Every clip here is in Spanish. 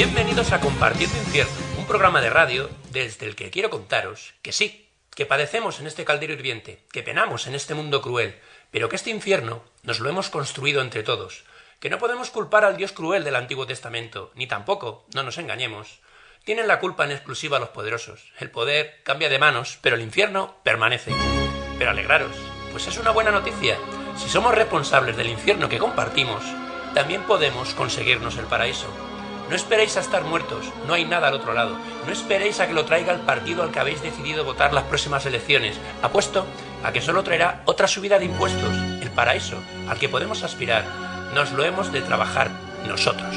Bienvenidos a Compartiendo Infierno, un programa de radio desde el que quiero contaros que sí, que padecemos en este caldero hirviente, que penamos en este mundo cruel, pero que este infierno nos lo hemos construido entre todos, que no podemos culpar al Dios cruel del Antiguo Testamento, ni tampoco, no nos engañemos, tienen la culpa en exclusiva los poderosos. El poder cambia de manos, pero el infierno permanece. Pero alegraros, pues es una buena noticia. Si somos responsables del infierno que compartimos, también podemos conseguirnos el paraíso. No esperéis a estar muertos, no hay nada al otro lado. No esperéis a que lo traiga el partido al que habéis decidido votar las próximas elecciones. Apuesto a que solo traerá otra subida de impuestos. El paraíso al que podemos aspirar nos lo hemos de trabajar nosotros.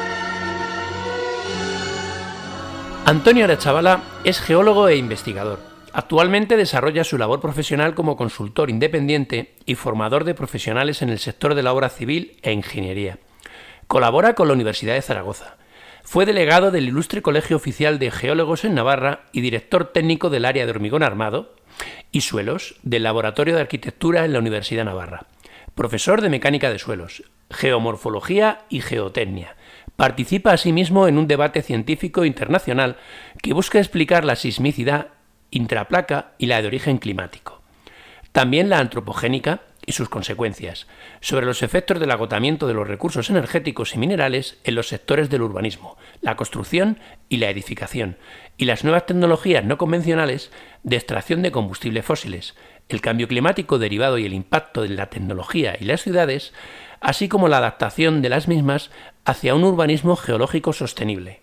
Antonio Arechavala es geólogo e investigador. Actualmente desarrolla su labor profesional como consultor independiente y formador de profesionales en el sector de la obra civil e ingeniería. Colabora con la Universidad de Zaragoza. Fue delegado del Ilustre Colegio Oficial de Geólogos en Navarra y director técnico del área de hormigón armado y suelos del Laboratorio de Arquitectura en la Universidad de Navarra. Profesor de Mecánica de Suelos, Geomorfología y Geotecnia. Participa asimismo en un debate científico internacional que busca explicar la sismicidad intraplaca y la de origen climático. También la antropogénica y sus consecuencias, sobre los efectos del agotamiento de los recursos energéticos y minerales en los sectores del urbanismo, la construcción y la edificación, y las nuevas tecnologías no convencionales de extracción de combustibles fósiles, el cambio climático derivado y el impacto de la tecnología y las ciudades, así como la adaptación de las mismas hacia un urbanismo geológico sostenible.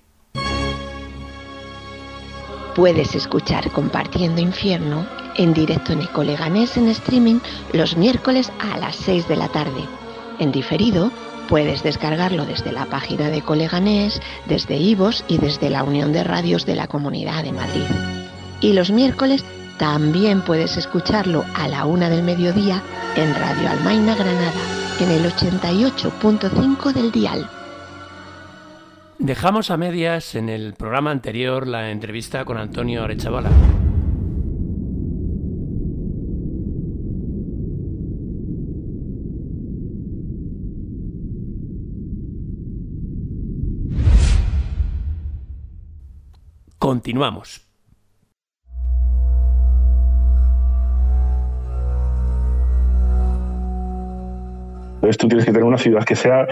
Puedes escuchar Compartiendo Infierno en directo en Ecoleganés en streaming los miércoles a las 6 de la tarde. En diferido, puedes descargarlo desde la página de Ecoleganés, desde iVoox y desde la Unión de Radios de la Comunidad de Madrid. Y los miércoles también puedes escucharlo a la 1 del mediodía en Radio Almaina Granada, en el 88.5 del dial. Dejamos a medias en el programa anterior la entrevista con Antonio Arechavala. Continuamos. Entonces tú tienes que tener una ciudad que sea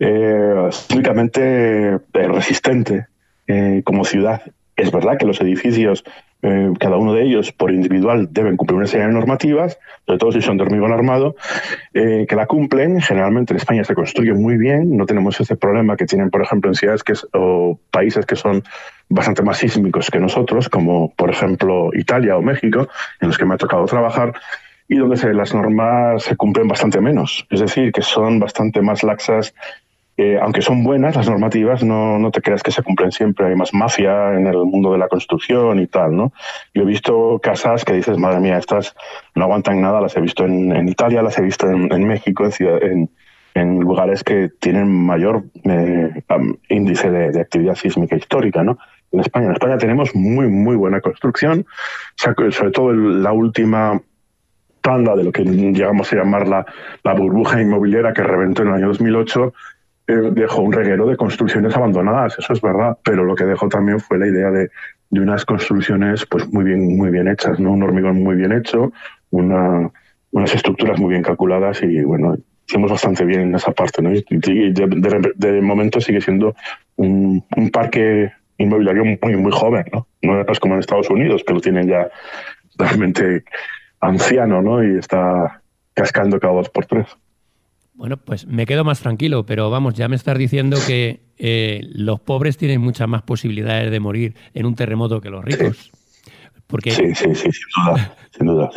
sísmicamente resistente como ciudad. Es verdad que los edificios, cada uno de ellos por individual, deben cumplir una serie de normativas, sobre todo si son de hormigón armado, que la cumplen. Generalmente en España se construye muy bien, no tenemos ese problema que tienen, por ejemplo, en ciudades o países que son bastante más sísmicos que nosotros, como por ejemplo Italia o México, en los que me ha tocado trabajar, y donde las normas se cumplen bastante menos. Es decir, que son bastante más laxas. Aunque son buenas las normativas, no te creas que se cumplen siempre. Hay más mafia en el mundo de la construcción y tal, ¿no? Yo he visto casas que dices, madre mía, estas no aguantan nada. Las he visto en Italia, las he visto en México, en lugares que tienen mayor índice de actividad sísmica histórica, ¿no? En España tenemos muy, muy buena construcción. O sea, sobre todo la última tanda de lo que llegamos a llamar la burbuja inmobiliaria que reventó en el año 2008, dejó un reguero de construcciones abandonadas, eso es verdad, pero lo que dejó también fue la idea de unas construcciones pues muy bien hechas, ¿no? Un hormigón muy bien hecho, unas estructuras muy bien calculadas y bueno, hicimos bastante bien en esa parte, ¿no? Y de momento sigue siendo un parque inmobiliario muy, muy joven, ¿no? No es como en Estados Unidos, que lo tienen ya realmente anciano, ¿no? Y está cascando cada 2 por 3. Bueno, pues me quedo más tranquilo, pero vamos, ya me estás diciendo que los pobres tienen muchas más posibilidades de morir en un terremoto que los ricos. Sí, porque, sí, sin duda,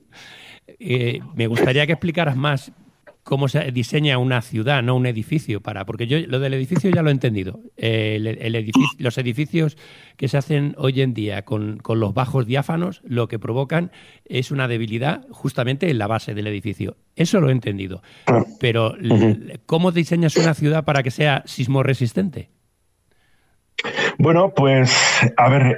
sí. Me gustaría que explicaras más cómo se diseña una ciudad, no un edificio, porque yo lo del edificio ya lo he entendido. Los edificios que se hacen hoy en día con los bajos diáfanos, lo que provocan es una debilidad justamente en la base del edificio. Eso lo he entendido. Pero ¿cómo diseñas una ciudad para que sea sismorresistente? Bueno, pues, a ver,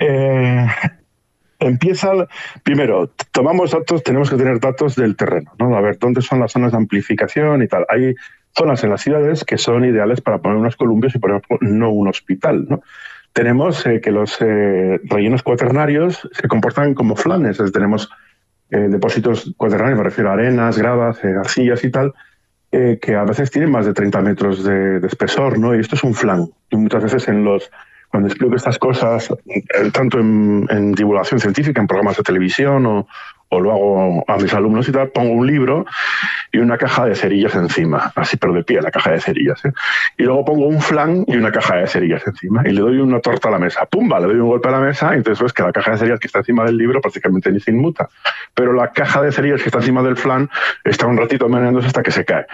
primero, tomamos datos, tenemos que tener datos del terreno, ¿no? A ver, ¿dónde son las zonas de amplificación y tal? Hay zonas en las ciudades que son ideales para poner unos columpios y, por ejemplo, no un hospital, ¿no? Tenemos que los rellenos cuaternarios se comportan como flanes. Tenemos depósitos cuaternarios, me refiero a arenas, gravas, arcillas y tal, que a veces tienen más de 30 metros de espesor, ¿no? Y esto es un flan. Y muchas veces cuando explico estas cosas, tanto en divulgación científica, en programas de televisión o lo hago a mis alumnos y tal, pongo un libro y una caja de cerillas encima, así pero de pie la caja de cerillas, ¿eh? Y luego pongo un flan y una caja de cerillas encima y le doy una torta a la mesa, ¡pumba! Le doy un golpe a la mesa y entonces ves que la caja de cerillas que está encima del libro prácticamente ni se inmuta, pero la caja de cerillas que está encima del flan está un ratito meneándose hasta que se cae.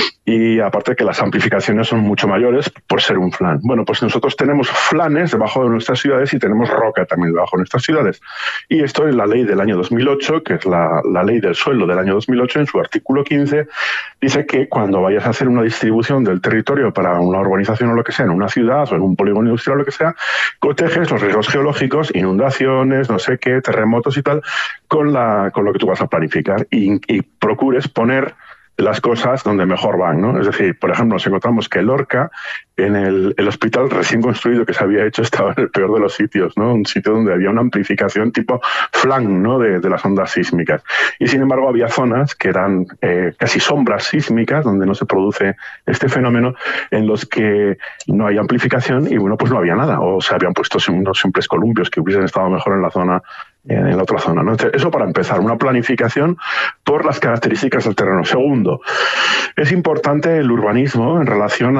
Y aparte que las amplificaciones son mucho mayores por ser un flan. Bueno, pues nosotros tenemos flanes debajo de nuestras ciudades y tenemos roca también debajo de nuestras ciudades. Y esto es la ley del año 2008, que es la ley del suelo del año 2008, en su artículo 15, dice que cuando vayas a hacer una distribución del territorio para una urbanización o lo que sea, en una ciudad o en un polígono industrial o lo que sea, cotejes los riesgos geológicos, inundaciones, no sé qué, terremotos y tal, con lo que tú vas a planificar y procures poner las cosas donde mejor van, ¿no? Es decir, por ejemplo, nos encontramos que Lorca, en el hospital recién construido que se había hecho, estaba en el peor de los sitios, ¿no? Un sitio donde había una amplificación tipo flan, ¿no? de las ondas sísmicas. Y sin embargo había zonas que eran casi sombras sísmicas, donde no se produce este fenómeno, en los que no hay amplificación y, bueno, pues no había nada. O se habían puesto unos simples columpios que hubiesen estado mejor en la otra zona, ¿no? Entonces, eso para empezar, una planificación por las características del terreno. Segundo, es importante el urbanismo en relación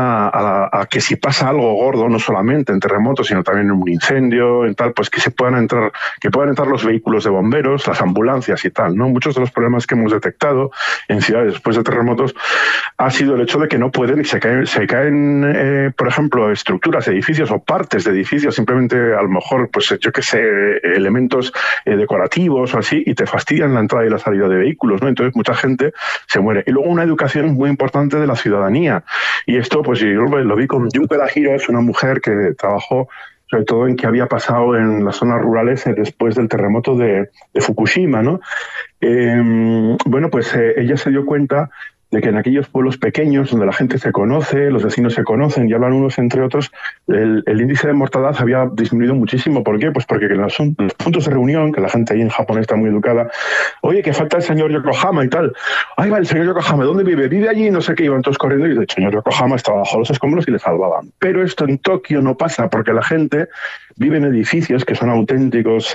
a que si pasa algo gordo, no solamente en terremotos, sino también en un incendio, en tal, pues que puedan entrar los vehículos de bomberos, las ambulancias y tal, ¿no? Muchos de los problemas que hemos detectado en ciudades después de terremotos ha sido el hecho de que no pueden y se caen, por ejemplo, estructuras, edificios o partes de edificios, simplemente a lo mejor, pues yo qué sé, elementos decorativos o así, y te fastidian la entrada y la salida de vehículos, ¿no? Entonces mucha gente se muere. Y luego una educación muy importante de la ciudadanía. Y esto, pues yo lo vi con Junque Dajiro, es una mujer que trabajó sobre todo en qué había pasado en las zonas rurales después del terremoto de Fukushima, ¿no? Bueno, pues ella se dio cuenta de que en aquellos pueblos pequeños donde la gente se conoce, los vecinos se conocen y hablan unos entre otros, el índice de mortandad había disminuido muchísimo. ¿Por qué? Pues porque en los puntos de reunión, que la gente ahí en Japón está muy educada, oye, que falta el señor Yokohama y tal. Ahí va el señor Yokohama, ¿dónde vive? Vive allí, no sé qué, iban todos corriendo y el señor Yokohama estaba bajo los escombros y le salvaban. Pero esto en Tokio no pasa porque la gente vive en edificios que son auténticos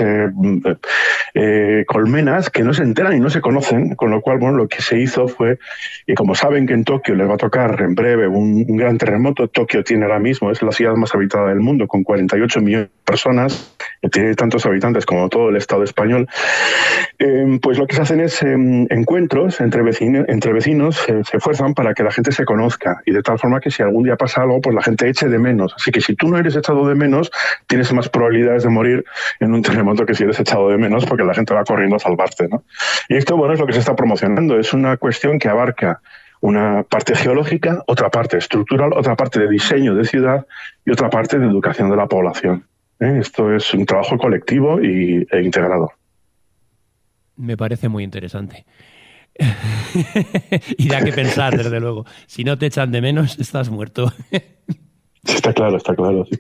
colmenas que no se enteran y no se conocen, con lo cual, bueno, lo que se hizo fue, y como saben que en Tokio les va a tocar en breve un gran terremoto, Tokio tiene ahora mismo, es la ciudad más habitada del mundo, con 48 millones de personas, tiene tantos habitantes como todo el Estado español, pues lo que se hacen es encuentros entre vecinos, se esfuerzan para que la gente se conozca, y de tal forma que si algún día pasa algo, pues la gente eche de menos. Así que si tú no eres echado de menos, tienes más probabilidades de morir en un terremoto que si eres echado de menos, porque la gente va corriendo a salvarte, ¿no? Y esto, bueno, es lo que se está promocionando. Es una cuestión que abarca una parte geológica, otra parte estructural, otra parte de diseño de ciudad y otra parte de educación de la población. Esto es un trabajo colectivo e integrado. Me parece muy interesante. Y da que pensar, desde luego. Si no te echan de menos, estás muerto. Está claro, sí.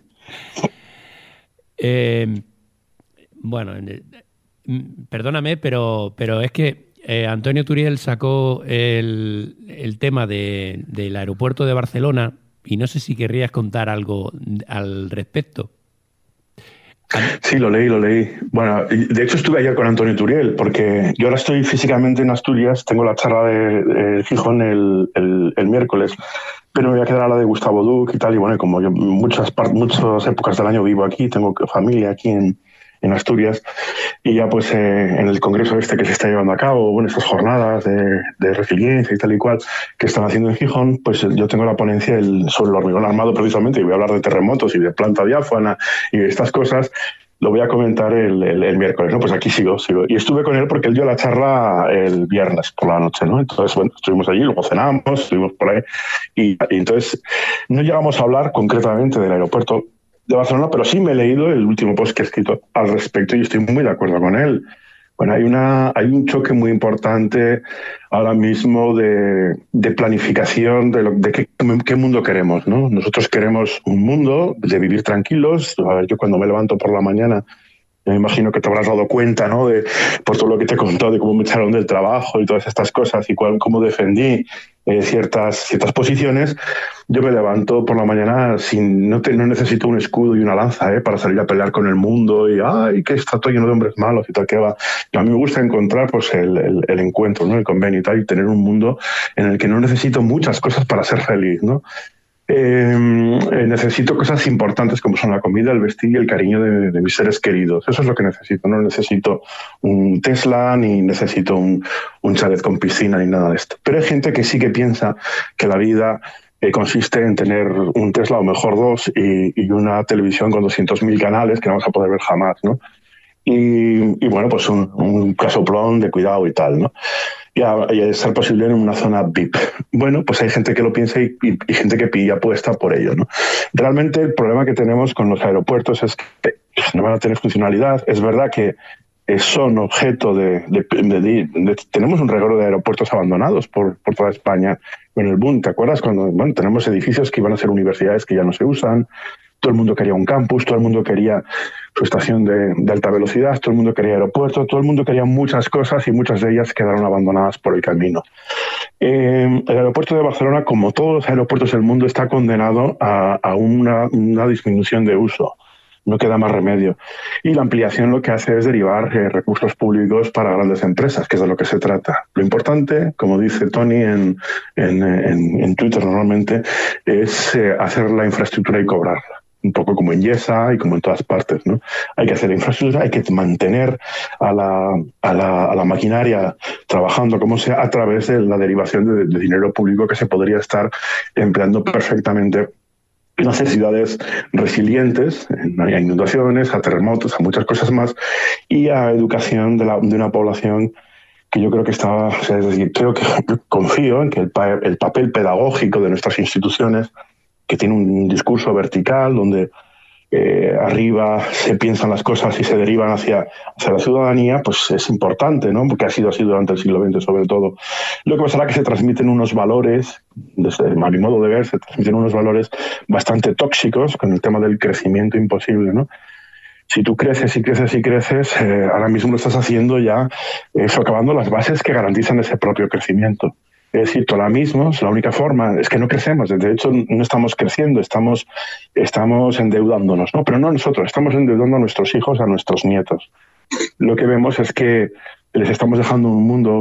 Bueno, perdóname, pero es que Antonio Turiel sacó el tema del aeropuerto de Barcelona y no sé si querrías contar algo al respecto. Sí, lo leí. Bueno, de hecho estuve ayer con Antonio Turiel, porque yo ahora estoy físicamente en Asturias, tengo la charla de Gijón el miércoles, pero me voy a quedar a la de Gustavo Duc y tal, y bueno, como yo muchas épocas del año vivo aquí, tengo familia aquí en Asturias, y ya pues en el congreso este que se está llevando a cabo, bueno, esas jornadas de resiliencia y tal y cual que están haciendo en Gijón, pues yo tengo la ponencia sobre el hormigón armado precisamente, y voy a hablar de terremotos y de planta diáfana y de estas cosas. Lo voy a comentar el miércoles, ¿no? Pues aquí sigo. Y estuve con él porque él dio la charla el viernes por la noche, ¿no? Entonces, bueno, estuvimos allí, luego cenamos, estuvimos por ahí, y entonces no llegamos a hablar concretamente del aeropuerto de Barcelona, pero sí me he leído el último post que he escrito al respecto y estoy muy de acuerdo con él. Bueno, hay un choque muy importante ahora mismo de planificación de qué mundo queremos, ¿no? Nosotros queremos un mundo de vivir tranquilos. A ver, yo cuando me levanto por la mañana, me imagino que te habrás dado cuenta, ¿no? Por todo lo que te he contado de cómo me echaron del trabajo y todas estas cosas y cómo defendí ciertas posiciones. Yo me levanto por la mañana no necesito un escudo y una lanza para salir a pelear con el mundo y ¡ay, que está todo lleno de hombres malos y tal que va! A mí me gusta encontrar pues el encuentro, ¿no? El convenio y tal, y tener un mundo en el que no necesito muchas cosas para ser feliz, ¿no? Necesito cosas importantes como son la comida, el vestir y el cariño de mis seres queridos. Eso es lo que necesito. No necesito un Tesla ni necesito un chalet con piscina ni nada de esto. Pero hay gente que sí que piensa que la vida consiste en tener un Tesla o mejor dos y una televisión con 200.000 canales que no vas a poder ver jamás, ¿no? Y bueno, pues un casoplón de cuidado y tal, ¿no? Y a ser posible en una zona VIP. Bueno, pues hay gente que lo piensa y gente que apuesta por ello, ¿no? Realmente el problema que tenemos con los aeropuertos es que no van a tener funcionalidad. Es verdad que son objeto tenemos un reguero de aeropuertos abandonados por toda España en el boom. ¿Te acuerdas cuando tenemos edificios que iban a ser universidades que ya no se usan? Todo el mundo quería un campus, todo el mundo quería su estación de alta velocidad, todo el mundo quería aeropuerto, todo el mundo quería muchas cosas y muchas de ellas quedaron abandonadas por el camino. El aeropuerto de Barcelona, como todos los aeropuertos del mundo, está condenado a una disminución de uso. No queda más remedio. Y la ampliación lo que hace es derivar recursos públicos para grandes empresas, que es de lo que se trata. Lo importante, como dice Tony en Twitter normalmente, es hacer la infraestructura y cobrarla. Un poco como en Yesa y como en todas partes, ¿no? Hay que hacer infraestructura, hay que mantener a la maquinaria trabajando como sea a través de la derivación de dinero público que se podría estar empleando perfectamente en hacer ciudades resilientes, a inundaciones, a terremotos, a muchas cosas más, y a educación de una población que yo creo que está, o sea, es decir, confío en que el papel pedagógico de nuestras instituciones, que tiene un discurso vertical donde arriba se piensan las cosas y se derivan hacia la ciudadanía, pues es importante, ¿no? Porque ha sido así durante el siglo XX sobre todo. Lo que pasará es que se transmiten unos valores, desde a mi modo de ver, se transmiten unos valores bastante tóxicos con el tema del crecimiento imposible, ¿no? Si tú creces y creces y creces, ahora mismo lo estás haciendo ya socavando las bases que garantizan ese propio crecimiento. Es decir, ahora mismo la única forma es que no crecemos. De hecho, no estamos creciendo, estamos endeudándonos, ¿no? Pero no nosotros, estamos endeudando a nuestros hijos, a nuestros nietos. Lo que vemos es que les estamos dejando un mundo,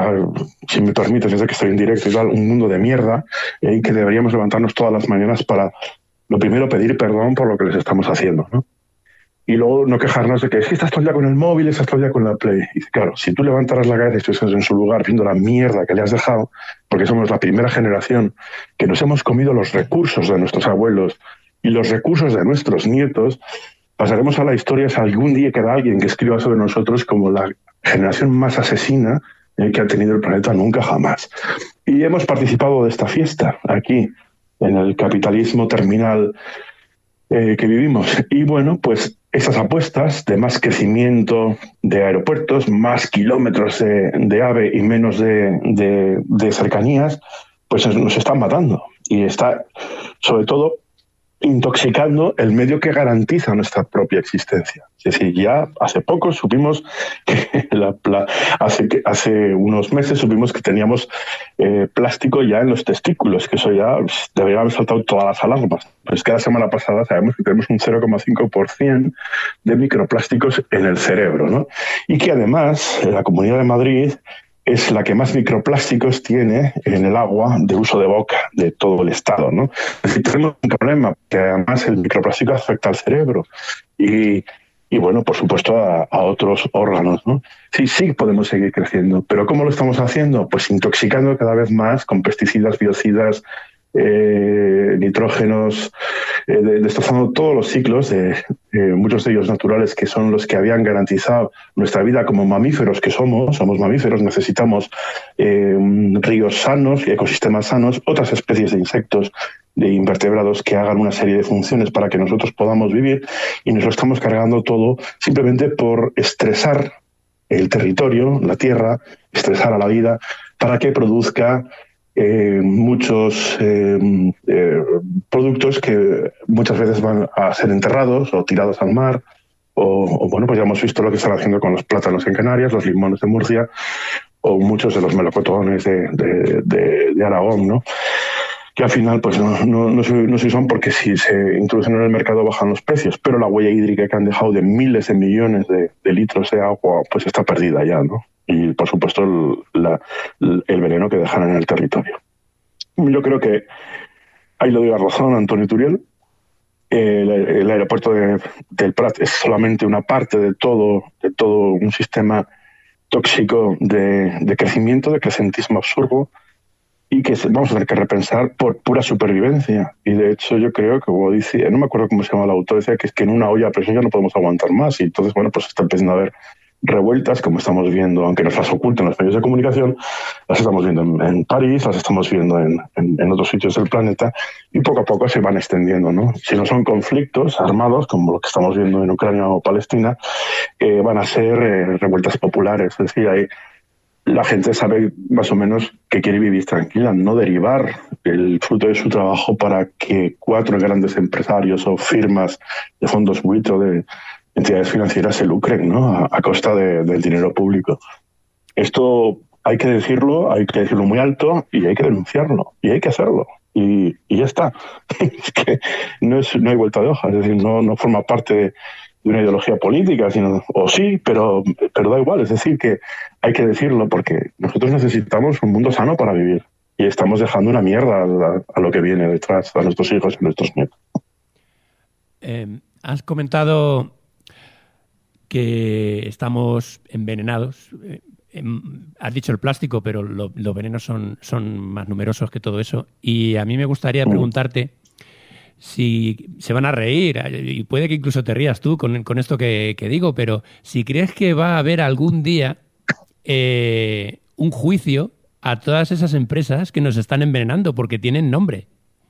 si me permites, desde que estoy en directo y tal, un mundo de mierda, y que deberíamos levantarnos todas las mañanas para, lo primero, pedir perdón por lo que les estamos haciendo, ¿no? Y luego no quejarnos de que estás todo el día con el móvil, estás todo el día con la Play. Y claro, si tú levantaras la cabeza y estás en su lugar viendo la mierda que le has dejado, porque somos la primera generación que nos hemos comido los recursos de nuestros abuelos y los recursos de nuestros nietos, pasaremos a la historia si algún día queda alguien que escriba sobre nosotros como la generación más asesina que ha tenido el planeta nunca jamás. Y hemos participado de esta fiesta aquí, en el capitalismo terminal que vivimos. Y bueno, pues esas apuestas de más crecimiento de aeropuertos, más kilómetros de AVE y menos de cercanías, pues nos están matando. Y está, sobre todo, intoxicando el medio que garantiza nuestra propia existencia. Es decir, ya hace poco supimos que hace unos meses supimos que teníamos plástico ya en los testículos, que eso ya debería haber saltado todas las alarmas. Pues que la semana pasada sabemos que tenemos un 0,5% de microplásticos en el cerebro, ¿no? Y que además la Comunidad de Madrid es la que más microplásticos tiene en el agua de uso de boca de todo el Estado, ¿no? Es decir, tenemos un problema, que además el microplástico afecta al cerebro y bueno, por supuesto, a otros órganos, ¿no? Sí podemos seguir creciendo, pero ¿cómo lo estamos haciendo? Pues intoxicando cada vez más con pesticidas, biocidas, nitrógenos, destrozando todos los ciclos, muchos de ellos naturales, que son los que habían garantizado nuestra vida como mamíferos que somos mamíferos, necesitamos ríos sanos, ecosistemas sanos, otras especies de insectos, de invertebrados que hagan una serie de funciones para que nosotros podamos vivir, y nos lo estamos cargando todo simplemente por estresar el territorio, la tierra, estresar a la vida para que produzca muchos productos que muchas veces van a ser enterrados o tirados al mar. O bueno, pues ya hemos visto lo que están haciendo con los plátanos en Canarias, los limones de Murcia o muchos de los melocotones de Aragón, ¿no? Que al final pues no se usan porque si se introducen en el mercado bajan los precios, pero la huella hídrica que han dejado de miles de millones de litros de agua pues está perdida ya, ¿no? Y por supuesto el veneno que dejan en el territorio. Yo creo que ahí le doy la razón a Antonio Turiel. El aeropuerto del Prat es solamente una parte de todo un sistema tóxico de crecimiento, de crecentismo absurdo, y que vamos a tener que repensar por pura supervivencia. Y de hecho yo creo que, como dice, no me acuerdo cómo se llama el autor, decía que es que en una olla a presión ya no podemos aguantar más. Y entonces, bueno, pues está empezando a haber revueltas, como estamos viendo, aunque nos las oculten los medios de comunicación, las estamos viendo en París, las estamos viendo en otros sitios del planeta, y poco a poco se van extendiendo, ¿no? Si no son conflictos armados, como lo que estamos viendo en Ucrania o Palestina, van a ser revueltas populares. Es decir, ahí la gente sabe más o menos que quiere vivir tranquila, no derivar el fruto de su trabajo para que 4 grandes empresarios o firmas de fondos buitre de entidades financieras se lucren, ¿no? A costa del dinero público. Esto hay que decirlo muy alto y hay que denunciarlo y hay que hacerlo y ya está. Es que no hay vuelta de hoja, es decir, no forma parte de una ideología política, o sí, pero da igual, es decir, que hay que decirlo porque nosotros necesitamos un mundo sano para vivir y estamos dejando una mierda a lo que viene detrás, a nuestros hijos y a nuestros nietos. Has comentado que estamos envenenados. Has dicho el plástico, pero los venenos son más numerosos que todo eso. Y a mí me gustaría preguntarte si se van a reír, y puede que incluso te rías tú con esto que digo, pero si crees que va a haber algún día un juicio a todas esas empresas que nos están envenenando porque tienen nombre.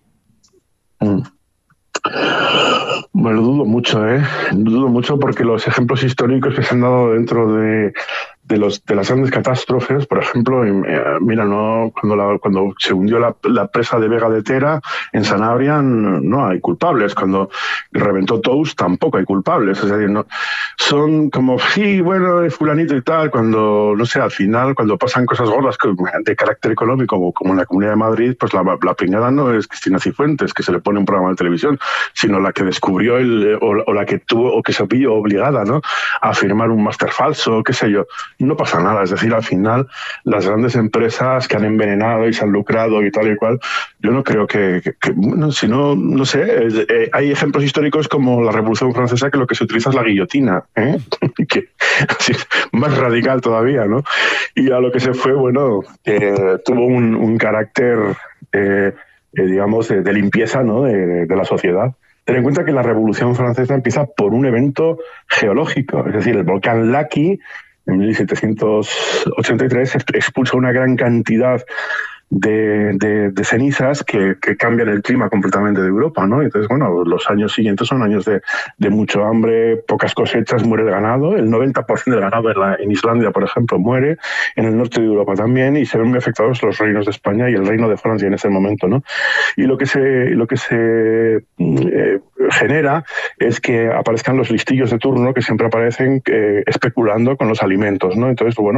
Me lo dudo mucho, dudo mucho porque los ejemplos históricos que se han dado dentro de las grandes catástrofes, por ejemplo, mira, no cuando se hundió la presa de Vega de Tera en Sanabria no hay culpables, cuando reventó Tous tampoco hay culpables, es decir, no son como sí, bueno, es fulanito y tal, cuando no sé, al final cuando pasan cosas gordas de carácter económico como en la Comunidad de Madrid, pues la pringada no es Cristina Cifuentes, que se le pone un programa de televisión, sino la que descubrió o la que tuvo o que se vio obligada, ¿no?, a firmar un máster falso, qué sé yo. No pasa nada, es decir, al final las grandes empresas que han envenenado y se han lucrado y tal y cual, yo no creo que bueno, si no sé, hay ejemplos históricos como la Revolución Francesa que lo que se utiliza es la guillotina, que así, más radical todavía, ¿no? Y a lo que se fue, bueno, tuvo un carácter, digamos, de limpieza, ¿no?, de la sociedad. Ten en cuenta que la Revolución Francesa empieza por un evento geológico, es decir, el volcán Laki en 1783 expulsa una gran cantidad de cenizas que cambian el clima completamente de Europa, ¿no? Entonces, bueno, los años siguientes son años de mucho hambre, pocas cosechas, muere el ganado. El 90% del ganado en Islandia, por ejemplo, muere. En el norte de Europa también, y se ven muy afectados los reinos de España y el reino de Francia en ese momento, ¿no? Y lo que se genera es que aparezcan los listillos de turno que siempre aparecen especulando con los alimentos, ¿no? Entonces, bueno,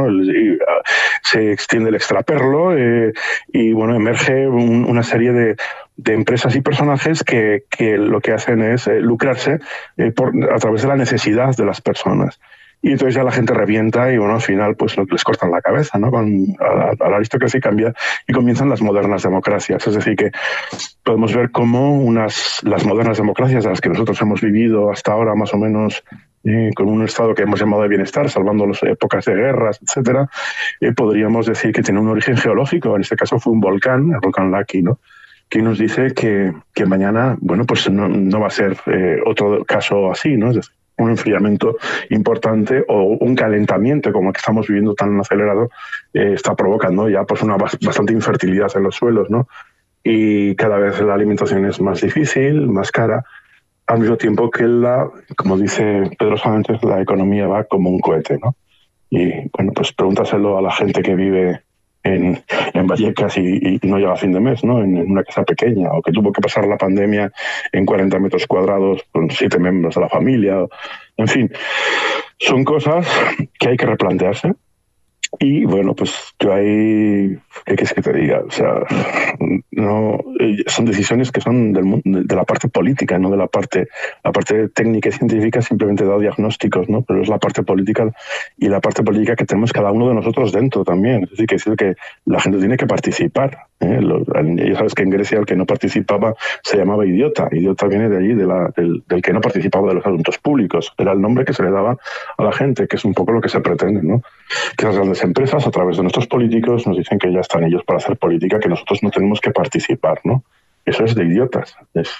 se extiende el extraperlo y, bueno, emerge una serie de empresas y personajes que lo que hacen es lucrarse a través de la necesidad de las personas. Y entonces ya la gente revienta y, bueno, al final pues les cortan la cabeza, ¿no? A la aristocracia cambia y comienzan las modernas democracias. Es decir, que podemos ver cómo las modernas democracias de las que nosotros hemos vivido hasta ahora más o menos con un estado que hemos llamado de bienestar, salvando las épocas de guerras, etcétera, podríamos decir que tiene un origen geológico. En este caso fue un volcán, el volcán Laki, ¿no?, que nos dice que mañana, bueno, pues no va a ser otro caso así, ¿no? Es decir, un enfriamiento importante o un calentamiento como el que estamos viviendo tan acelerado está provocando ya pues una bastante infertilidad en los suelos, ¿no? Y cada vez la alimentación es más difícil, más cara, al mismo tiempo que como dice Pedro Sánchez, la economía va como un cohete, ¿no? Y bueno, pues pregúntaselo a la gente que vive en Vallecas y no llega a fin de mes, ¿no? En una casa pequeña, o que tuvo que pasar la pandemia en 40 metros cuadrados con 7 miembros de la familia. En fin, son cosas que hay que replantearse. Y bueno, pues yo ahí, ¿qué quieres que te diga? O sea, no, son decisiones que son de la parte política, no de la parte técnica y científica simplemente da diagnósticos, ¿no? Pero es la parte política y la parte política que tenemos cada uno de nosotros dentro también. Es decir, que la gente tiene que participar. Ya sabes que en Grecia el que no participaba se llamaba idiota. Idiota viene de allí, del que no participaba de los asuntos públicos. Era el nombre que se le daba a la gente, que es un poco lo que se pretende, ¿no? Que las grandes empresas, a través de nuestros políticos, nos dicen que ya están ellos para hacer política, que nosotros no tenemos que participar, ¿no? Eso es de idiotas. Es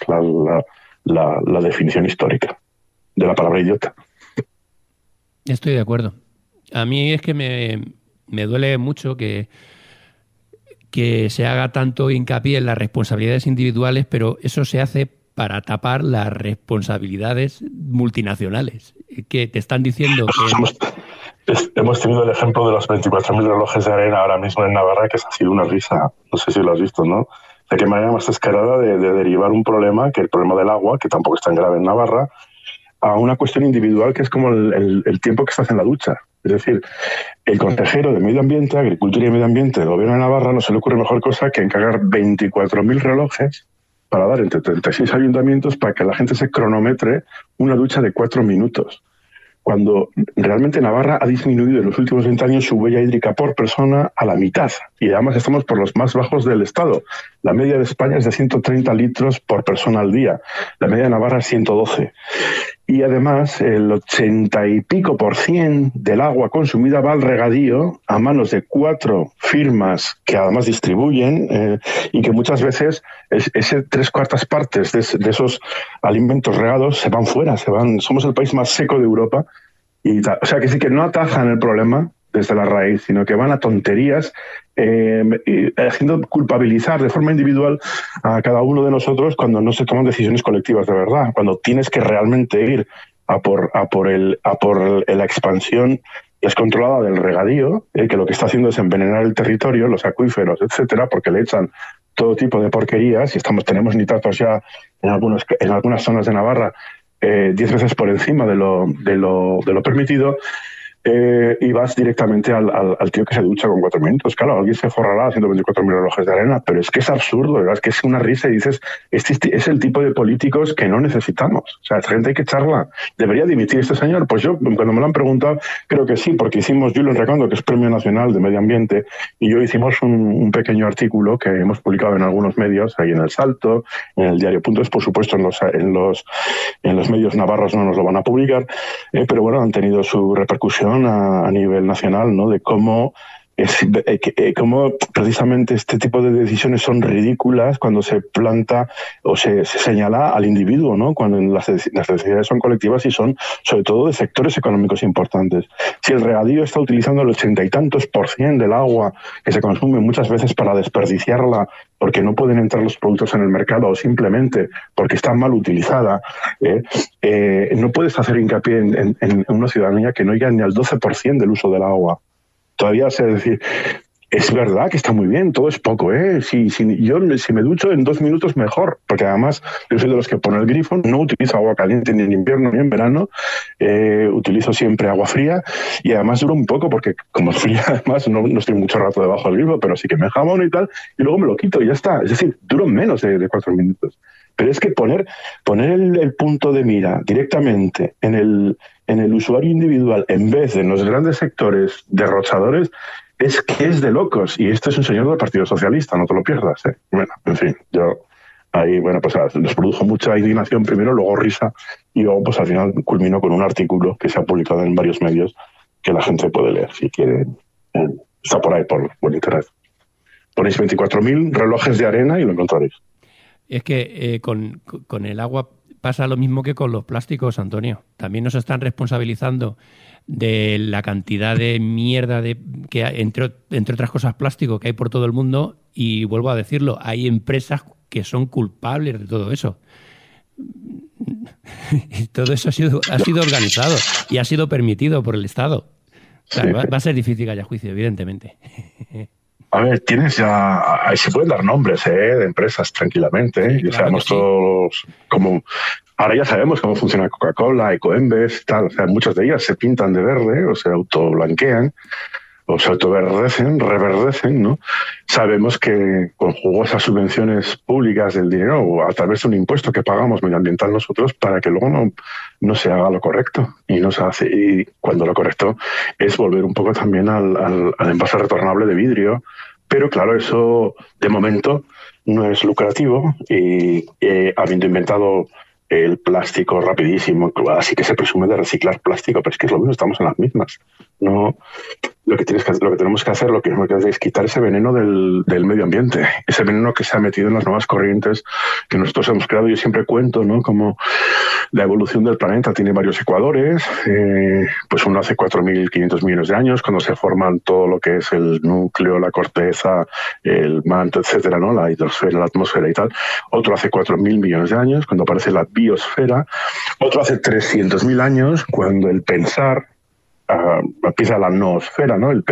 la definición histórica de la palabra idiota. Estoy de acuerdo. A mí es que me duele mucho que se haga tanto hincapié en las responsabilidades individuales, pero eso se hace para tapar las responsabilidades multinacionales, que te están diciendo que... Hemos tenido el ejemplo de los 24.000 relojes de arena ahora mismo en Navarra, que ha sido una risa. No sé si lo has visto, ¿no? De qué manera más descarada de derivar un problema, que el problema del agua, que tampoco es tan grave en Navarra, a una cuestión individual que es como el tiempo que estás en la ducha. Es decir, el consejero de Medio Ambiente, Agricultura y Medio Ambiente del Gobierno de Navarra no se le ocurre mejor cosa que encargar 24.000 relojes para dar entre 36 ayuntamientos para que la gente se cronometre una ducha de 4 minutos. Cuando realmente Navarra ha disminuido en los últimos 20 años su huella hídrica por persona a la mitad. Y además estamos por los más bajos del Estado. La media de España es de 130 litros por persona al día. La media de Navarra es 112. Y además el 80 y pico % del agua consumida va al regadío a manos de 4 firmas que además distribuyen y que muchas veces ese 3/4 partes de esos alimentos regados se van fuera, somos el país más seco de Europa. O sea, que sí que no atajan el problema desde la raíz, sino que van a tonterías, haciendo culpabilizar de forma individual a cada uno de nosotros cuando no se toman decisiones colectivas de verdad, cuando tienes que realmente ir a por la expansión descontrolada del regadío, que lo que está haciendo es envenenar el territorio, los acuíferos, etcétera, porque le echan todo tipo de porquerías y tenemos nitratos ya en algunas zonas de Navarra 10 veces por encima de lo permitido. Y vas directamente al tío que se ducha con 4 minutos. Claro, alguien se forrará haciendo 24.000 relojes de arena, pero es que es absurdo, ¿verdad? Es que es una risa y dices, este es el tipo de políticos que no necesitamos. O sea, esta gente hay que echarla. ¿Debería dimitir este señor? Pues yo, cuando me lo han preguntado, creo que sí, porque hicimos Julio Recondo, que es Premio Nacional de Medio Ambiente, y yo hicimos un pequeño artículo que hemos publicado en algunos medios, ahí en El Salto, en el diario.es, por supuesto en los medios navarros no nos lo van a publicar, pero bueno, han tenido su repercusión a nivel nacional, ¿no? De cómo precisamente este tipo de decisiones son ridículas cuando se planta o se señala al individuo, ¿no? Cuando las necesidades son colectivas y son sobre todo de sectores económicos importantes. Si el regadío está utilizando el 80 y tantos % del agua que se consume muchas veces para desperdiciarla porque no pueden entrar los productos en el mercado o simplemente porque está mal utilizada, no puedes hacer hincapié en una ciudadanía que no llega ni al 12% del uso del agua. Todavía sé decir, es verdad que está muy bien, todo es poco, ¿eh? Si me ducho en 2 minutos mejor, porque además yo soy de los que pone el grifo, no utilizo agua caliente ni en invierno ni en verano, utilizo siempre agua fría y además dura un poco porque como es fría, además no estoy mucho rato debajo del grifo, pero sí que me jabono y tal, y luego me lo quito y ya está. Es decir, duro menos de 4 minutos. Pero es que poner el punto de mira directamente en el usuario individual en vez de en los grandes sectores derrochadores es que es de locos. Y este es un señor del Partido Socialista, no te lo pierdas, ¿eh? Bueno, en fin, yo ahí, bueno, pues nos produjo mucha indignación primero, luego risa y luego pues al final culminó con un artículo que se ha publicado en varios medios que la gente puede leer si quiere. Está por ahí, por internet. Ponéis 24.000 relojes de arena y lo encontraréis. Es que con el agua pasa lo mismo que con los plásticos, Antonio. También nos están responsabilizando de la cantidad de mierda que entre otras cosas plástico que hay por todo el mundo y vuelvo a decirlo, hay empresas que son culpables de todo eso. Y todo eso ha sido organizado y ha sido permitido por el Estado. Claro, va a ser difícil que haya juicio, evidentemente. A ver, ahí se pueden dar nombres de empresas tranquilamente. Sí, ya claro sabemos todos cómo. Ahora ya sabemos cómo funciona Coca-Cola, Ecoembes, tal. O sea, muchas de ellas se pintan de verde o se autoblanquean o se reverdecen, ¿no? Sabemos que con jugosas subvenciones públicas del dinero o a través de un impuesto que pagamos medioambiental nosotros para que luego no se haga lo correcto y no se hace. Y cuando lo correcto es volver un poco también al envase retornable de vidrio. Pero claro, eso de momento no es lucrativo y habiendo inventado el plástico rapidísimo, así que se presume de reciclar plástico, pero es que es lo mismo, estamos en las mismas. No, lo que tenemos que hacer es quitar ese veneno del medio ambiente, ese veneno que se ha metido en las nuevas corrientes que nosotros hemos creado. Yo siempre cuento, ¿no?, como la evolución del planeta tiene varios ecuadores, pues uno hace 4.500 millones de años, cuando se forman todo lo que es el núcleo, la corteza, el manto, etcétera, ¿no?, la hidrosfera, la atmósfera y tal. Otro hace 4.000 millones de años, cuando aparece la biosfera. Otro hace 300.000 años, cuando el pensar empieza la noosfera, ¿no? El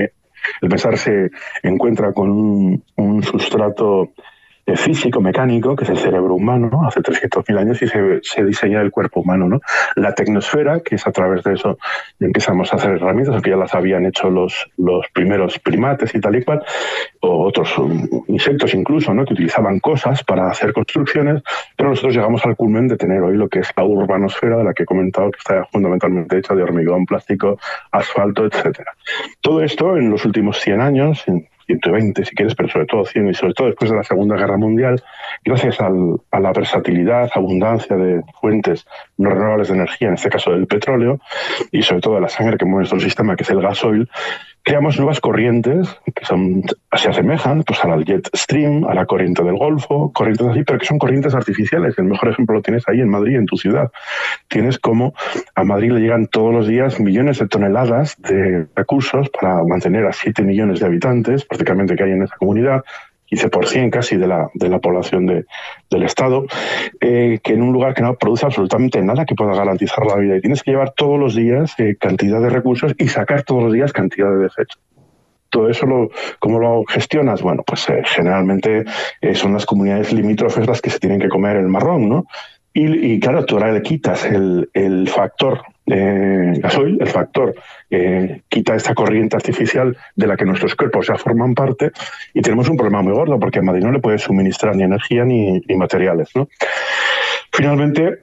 pensar se encuentra con un sustrato físico, mecánico, que es el cerebro humano, ¿no? Hace 300.000 años y se diseña el cuerpo humano, ¿no? La tecnosfera, que es a través de eso empezamos a hacer herramientas, aunque ya las habían hecho los primeros primates y tal y cual, o otros insectos incluso, ¿no?, que utilizaban cosas para hacer construcciones, pero nosotros llegamos al culmen de tener hoy lo que es la urbanosfera, de la que he comentado, que está fundamentalmente hecha de hormigón, plástico, asfalto, etcétera. Todo esto en los últimos 100 años, 120 si quieres, pero sobre todo 100, y sobre todo después de la Segunda Guerra Mundial, gracias a la versatilidad, abundancia de fuentes no renovables de energía, en este caso del petróleo, y sobre todo de la sangre que mueve nuestro sistema, que es el gasoil, creamos nuevas corrientes que se asemejan pues al jet stream, a la corriente del Golfo, corrientes así, pero que son corrientes artificiales. El mejor ejemplo lo tienes ahí en Madrid, en tu ciudad. Tienes como a Madrid le llegan todos los días millones de toneladas de recursos para mantener a 7 millones de habitantes, prácticamente, que hay en esa comunidad, 15% casi de la población del Estado, que en un lugar que no produce absolutamente nada que pueda garantizar la vida. Y tienes que llevar todos los días cantidad de recursos y sacar todos los días cantidad de desechos. Todo eso, ¿cómo lo gestionas? Bueno, pues generalmente son las comunidades limítrofes las que se tienen que comer el marrón, ¿no? Y claro, tú ahora le quitas el factor gasoil, el factor quita esta corriente artificial de la que nuestros cuerpos ya forman parte, y tenemos un problema muy gordo, porque a Madrid no le puede suministrar ni energía ni materiales, ¿no? Finalmente,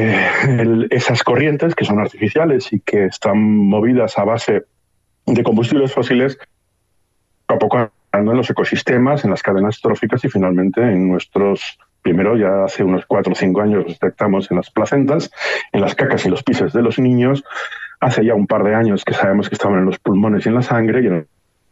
esas corrientes que son artificiales y que están movidas a base de combustibles fósiles, poco a poco en los ecosistemas, en las cadenas tróficas y finalmente en nuestros. Primero, ya hace unos 4 o 5 años, los detectamos en las placentas, en las cacas y los pises de los niños. Hace ya un par de años que sabemos que estaban en los pulmones y en la sangre. Y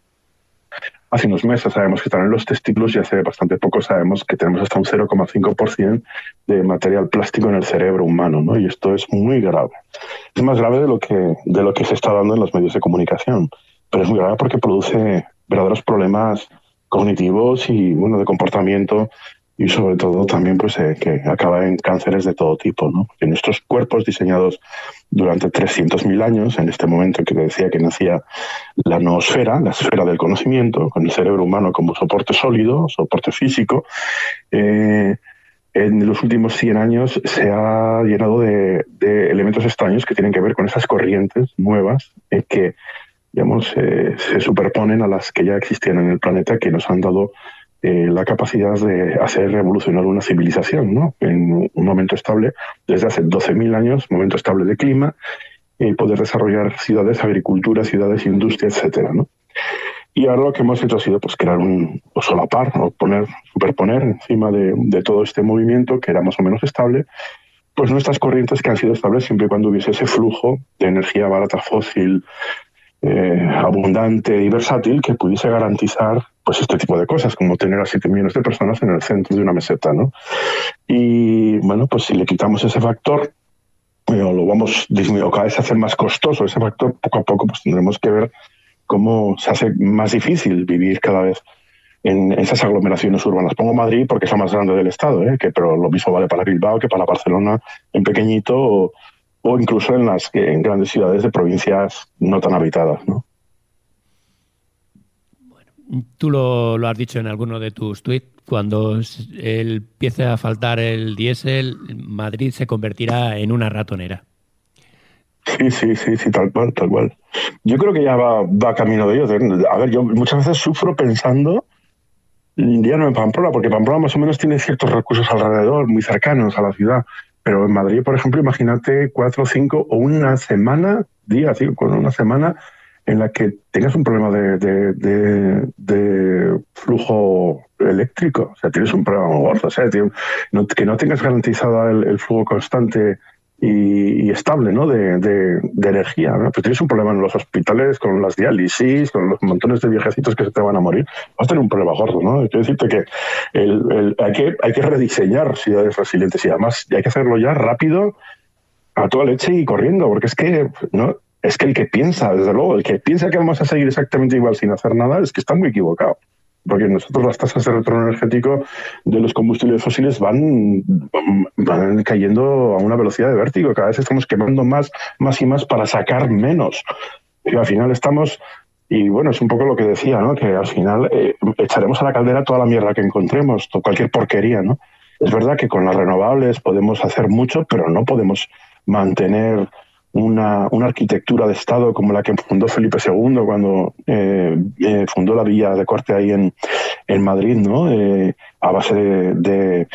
hace unos meses sabemos que están en los testículos, y hace bastante poco sabemos que tenemos hasta un 0,5% de material plástico en el cerebro humano, ¿no? Y esto es muy grave. Es más grave de lo que se está dando en los medios de comunicación. Pero es muy grave porque produce verdaderos problemas cognitivos y, bueno, de comportamiento, y sobre todo también pues que acaba en cánceres de todo tipo, ¿no? Porque nuestros cuerpos diseñados durante 300.000 años, en este momento que te decía que nacía la noosfera, la esfera del conocimiento, con el cerebro humano como soporte sólido, soporte físico, en los últimos 100 años se ha llenado de elementos extraños que tienen que ver con esas corrientes nuevas que, digamos, se superponen a las que ya existían en el planeta, que nos han dado la capacidad de hacer revolucionar una civilización, ¿no? En un momento estable, desde hace 12.000 años, momento estable de clima, poder desarrollar ciudades, agricultura, ciudades, industria, etcétera, ¿no? Y ahora lo que hemos hecho ha sido pues crear o solapar, o superponer encima de todo este movimiento que era más o menos estable, pues nuestras corrientes que han sido estables siempre y cuando hubiese ese flujo de energía barata, fósil, abundante y versátil, que pudiese garantizar pues este tipo de cosas, como tener a 7 millones de personas en el centro de una meseta, ¿no? Y bueno, pues si le quitamos ese factor, o lo vamos disminuyendo, o cada vez se hace más costoso ese factor, poco a poco pues tendremos que ver cómo se hace más difícil vivir cada vez en esas aglomeraciones urbanas. Pongo Madrid porque es la más grande del estado, pero lo mismo vale para Bilbao que para Barcelona en pequeñito, o incluso en grandes ciudades de provincias no tan habitadas, ¿no? Tú lo has dicho en alguno de tus tweets, cuando empiece a faltar el diésel, Madrid se convertirá en una ratonera. Sí, tal cual. Yo creo que ya va camino de ello. A ver, yo muchas veces sufro pensando, ya no en Pamplona, porque Pamplona más o menos tiene ciertos recursos alrededor, muy cercanos a la ciudad, pero en Madrid, por ejemplo, imagínate 4 o 5 o una semana, con una semana en la que tengas un problema de flujo eléctrico. O sea, tienes un problema gordo. O sea, que no tengas garantizado el flujo constante y estable, ¿no? de energía, ¿no? Pues tienes un problema en los hospitales con las diálisis, con los montones de viejecitos que se te van a morir. Vas a tener un problema gordo, ¿no? Quiero decirte que hay que rediseñar ciudades resilientes y además hay que hacerlo ya rápido, a toda leche y corriendo, porque es que, ¿no? Es que el que piensa, desde luego, el que piensa que vamos a seguir exactamente igual sin hacer nada, es que está muy equivocado. Porque nosotros las tasas de retorno energético de los combustibles fósiles van cayendo a una velocidad de vértigo. Cada vez estamos quemando más y más para sacar menos. Y al final estamos... Y bueno, es un poco lo que decía, ¿no? Que al final echaremos a la caldera toda la mierda que encontremos, cualquier porquería, ¿no? Es verdad que con las renovables podemos hacer mucho, pero no podemos mantener una arquitectura de Estado como la que fundó Felipe II cuando fundó la Villa de Corte ahí en Madrid, ¿no? A base de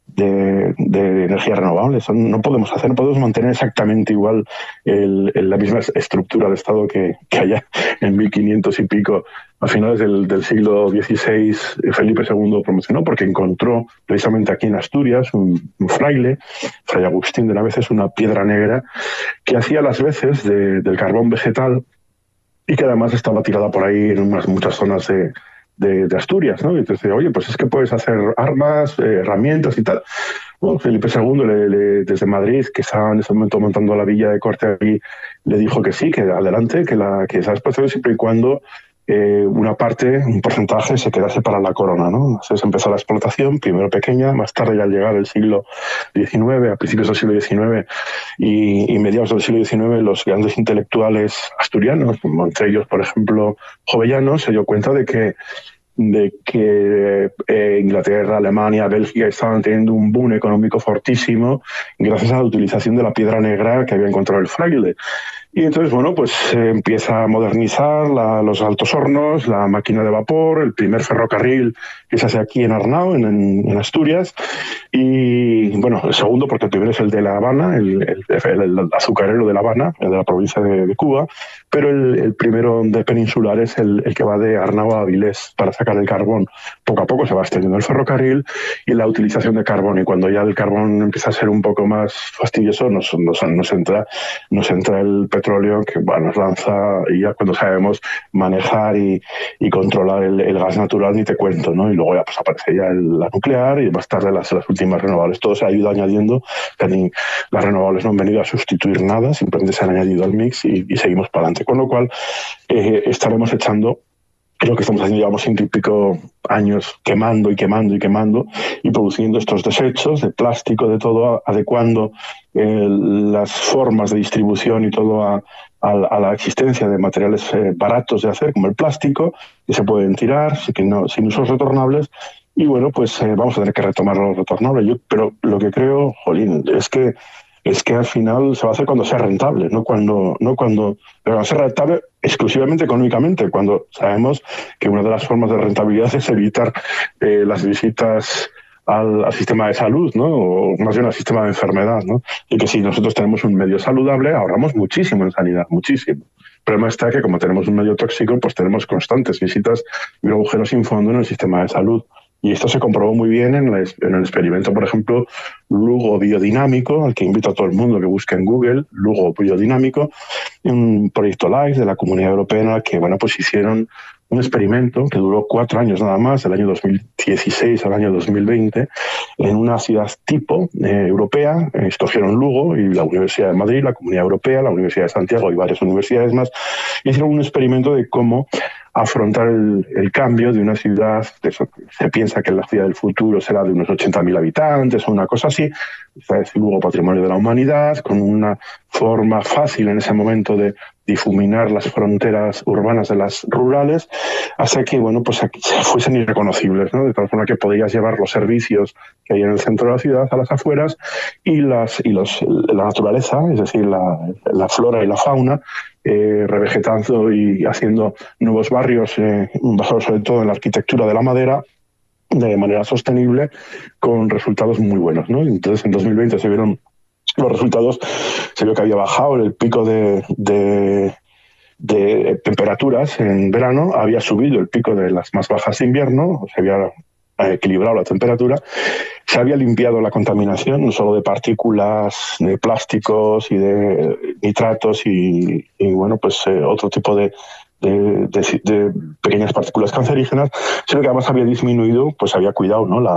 energías renovables. No podemos mantener exactamente igual la misma estructura de Estado que allá en 1500 y pico, a finales del siglo XVI, Felipe II promocionó, porque encontró precisamente aquí en Asturias un fraile, Fray Agustín de Naveses, una piedra negra que hacía las veces del carbón vegetal y que además estaba tirada por ahí en muchas zonas de Asturias, ¿no? Y entonces, oye, pues es que puedes hacer armas, herramientas y tal. Bueno, Felipe II, desde Madrid, que estaba en ese momento montando la Villa de Corte aquí, le dijo que sí, que adelante, que sabes proceder siempre y cuando un porcentaje se quedase para la corona, ¿no? Entonces empezó la explotación, primero pequeña, más tarde ya al llegar el siglo XIX, a principios del siglo XIX y mediados del siglo XIX, los grandes intelectuales asturianos, como entre ellos, por ejemplo, Jovellanos, se dio cuenta de que Inglaterra, Alemania, Bélgica estaban teniendo un boom económico fortísimo gracias a la utilización de la piedra negra que había encontrado el fraile. Y entonces, bueno, pues se empieza a modernizar los altos hornos, la máquina de vapor, el primer ferrocarril que se hace aquí en Arnao, en Asturias. Y, bueno, el segundo, porque el primero es el de La Habana, el azucarero de La Habana, el de la provincia de Cuba, pero el primero de peninsular es el que va de Arnao a Avilés para sacar el carbón. Poco a poco se va extendiendo el ferrocarril y la utilización de carbón. Y cuando ya el carbón empieza a ser un poco más fastidioso, nos entra el petróleo, que nos lanza, y ya cuando sabemos manejar y controlar el gas natural, ni te cuento, ¿no? Y luego ya pues aparece ya la nuclear y más tarde las últimas renovables. Todo se ha ido añadiendo, que las renovables no han venido a sustituir nada, simplemente se han añadido al mix y seguimos para adelante. Con lo cual estaremos echando lo que estamos haciendo, llevamos 100 y pico años quemando y produciendo estos desechos de plástico, de todo, adecuando las formas de distribución y todo a la existencia de materiales baratos de hacer, como el plástico, que se pueden tirar sin usos retornables. Y bueno, pues vamos a tener que retomar los retornables. Pero lo que creo, jolín, es que al final se va a hacer cuando sea rentable, pero va a ser rentable exclusivamente económicamente, cuando sabemos que una de las formas de rentabilidad es evitar las visitas al sistema de salud, ¿no? O más bien al sistema de enfermedad, ¿no? Y que si nosotros tenemos un medio saludable, ahorramos muchísimo en sanidad, muchísimo. El problema está que como tenemos un medio tóxico, pues tenemos constantes visitas y un agujero sin fondo en el sistema de salud. Y esto se comprobó muy bien en el experimento, por ejemplo, Lugo Biodinámico, al que invito a todo el mundo que busque en Google, Lugo Biodinámico, un proyecto LIFE de la Comunidad Europea en el que, pues hicieron un experimento que duró 4 años nada más, del año 2016 al año 2020, en una ciudad tipo europea. Escogieron Lugo y la Universidad de Madrid, la Comunidad Europea, la Universidad de Santiago y varias universidades más. Hicieron un experimento de cómo afrontar el cambio de una ciudad. Se piensa que la ciudad del futuro será de unos 80.000 habitantes o una cosa así, es luego patrimonio de la humanidad, con una forma fácil en ese momento de difuminar las fronteras urbanas de las rurales, hasta que, bueno, pues aquí fuesen irreconocibles, ¿no? De tal forma que podías llevar los servicios que hay en el centro de la ciudad a las afueras y la naturaleza, es decir, la flora y la fauna, revegetando y haciendo nuevos barrios basados sobre todo en la arquitectura de la madera, de manera sostenible, con resultados muy buenos, ¿no? Entonces, en 2020 se vieron los resultados, se vio que había bajado el pico de temperaturas en verano, había subido el pico de las más bajas de invierno, se había equilibrado la temperatura, se había limpiado la contaminación, no solo de partículas, de plásticos y de nitratos y bueno, pues otro tipo de pequeñas partículas cancerígenas, sino que además había disminuido, pues había cuidado, ¿no?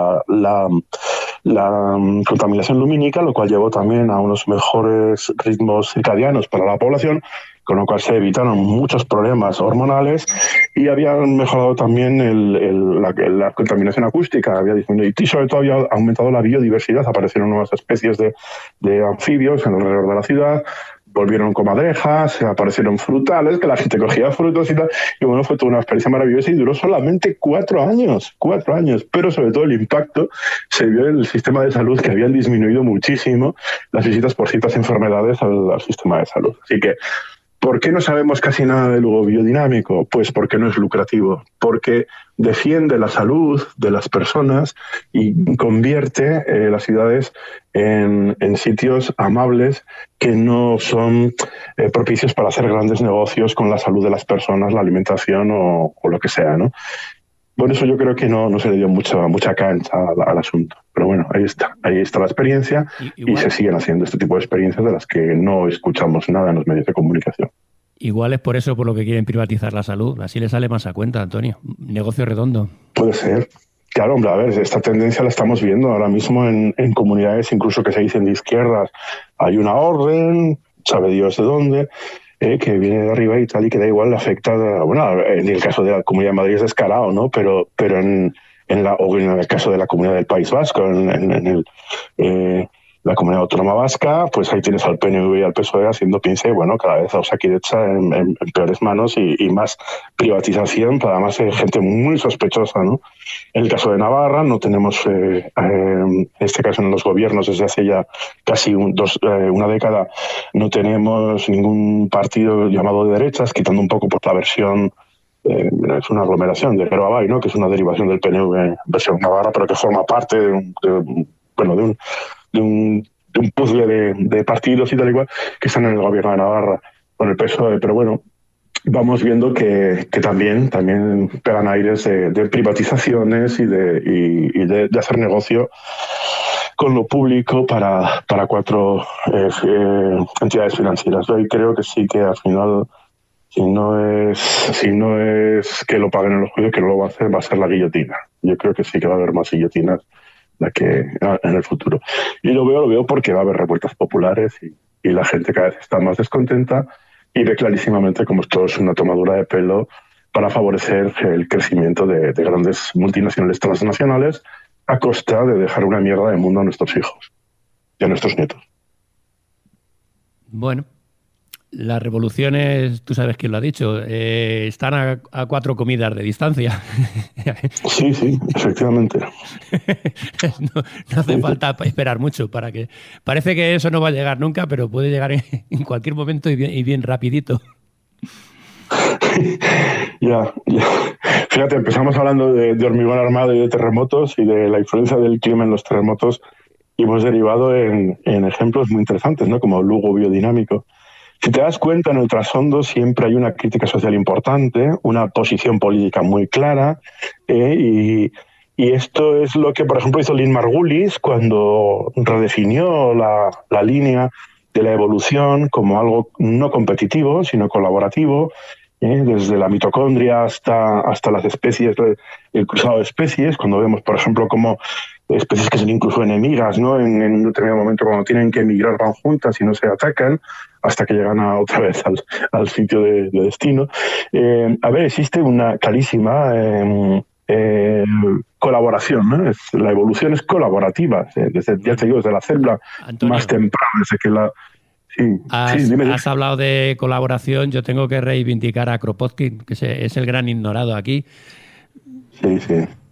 la contaminación lumínica, lo cual llevó también a unos mejores ritmos circadianos para la población, con lo cual se evitaron muchos problemas hormonales y habían mejorado también la contaminación acústica, había disminuido y sobre todo había aumentado la biodiversidad, aparecieron nuevas especies de anfibios alrededor de la ciudad, volvieron comadrejas, aparecieron frutales, que la gente cogía frutos y tal, y bueno, fue toda una experiencia maravillosa y duró solamente 4 años, pero sobre todo el impacto se vio en el sistema de salud, que habían disminuido muchísimo las visitas por ciertas enfermedades al sistema de salud. Así que, ¿por qué no sabemos casi nada del Lugo biodinámico? Pues porque no es lucrativo, porque defiende la salud de las personas y convierte las ciudades en sitios amables que no son propicios para hacer grandes negocios con la salud de las personas, la alimentación o lo que sea, ¿no? Por eso yo creo que no se le dio mucha cancha al asunto. Pero bueno, ahí está la experiencia y se siguen haciendo este tipo de experiencias de las que no escuchamos nada en los medios de comunicación. Igual es por eso por lo que quieren privatizar la salud. Así le sale más a cuenta, Antonio. Negocio redondo. Puede ser. Claro, hombre, a ver, esta tendencia la estamos viendo ahora mismo en comunidades incluso que se dicen de izquierdas. Hay una orden, sabe Dios de dónde, que viene de arriba y tal, y que da igual, le afecta, bueno, en el caso de la Comunidad de Madrid es descarado, ¿no? Pero en el caso de la Comunidad del País Vasco, la Comunidad Autónoma Vasca, pues ahí tienes al PNV y al PSOE haciendo pince, bueno, cada vez a Osakidetza en peores manos y más privatización, para además gente muy sospechosa, ¿no? En el caso de Navarra no tenemos, en este caso en los gobiernos desde hace ya casi una década, no tenemos ningún partido llamado de derechas, quitando un poco por la versión, es una aglomeración de Geroabay, ¿no? Que es una derivación del PNV versión Navarra, pero que forma parte de un puzzle de partidos y tal igual que están en el gobierno de Navarra con el PSOE, pero bueno, vamos viendo que también pegan aires de privatizaciones y de hacer negocio con lo público para 4 entidades financieras. Yo creo que sí, que al final, si no es que lo paguen en los juicios, que no lo va a hacer, va a ser la guillotina. Yo creo que sí que va a haber más guillotinas en el futuro. Y lo veo porque va a haber revueltas populares y la gente cada vez está más descontenta y ve clarísimamente como esto es una tomadura de pelo para favorecer el crecimiento de grandes multinacionales transnacionales a costa de dejar una mierda de mundo a nuestros hijos y a nuestros nietos. Bueno, las revoluciones, tú sabes quién lo ha dicho, están a 4 comidas de distancia. Sí, efectivamente. No hace falta esperar mucho para que... Parece que eso no va a llegar nunca, pero puede llegar en cualquier momento y bien rapidito. Ya. Fíjate, empezamos hablando de hormigón armado y de terremotos y de la influencia del clima en los terremotos y hemos derivado en ejemplos muy interesantes, ¿no? Como el Lugo biodinámico. Si te das cuenta, en el trasfondo siempre hay una crítica social importante, una posición política muy clara, y esto es lo que, por ejemplo, hizo Lynn Margulis cuando redefinió la línea de la evolución como algo no competitivo, sino colaborativo, desde la mitocondria hasta las especies, el cruzado de especies, cuando vemos, por ejemplo, cómo especies que son incluso enemigas, ¿no? En un determinado momento, cuando tienen que emigrar, van juntas y no se atacan hasta que llegan otra vez al sitio de destino. Existe una clarísima colaboración, ¿no? La evolución es colaborativa, ya te digo, desde la célula Antonio, más temprana, desde que la... Has hablado de colaboración, yo tengo que reivindicar a Kropotkin, que es el gran ignorado aquí. Sí.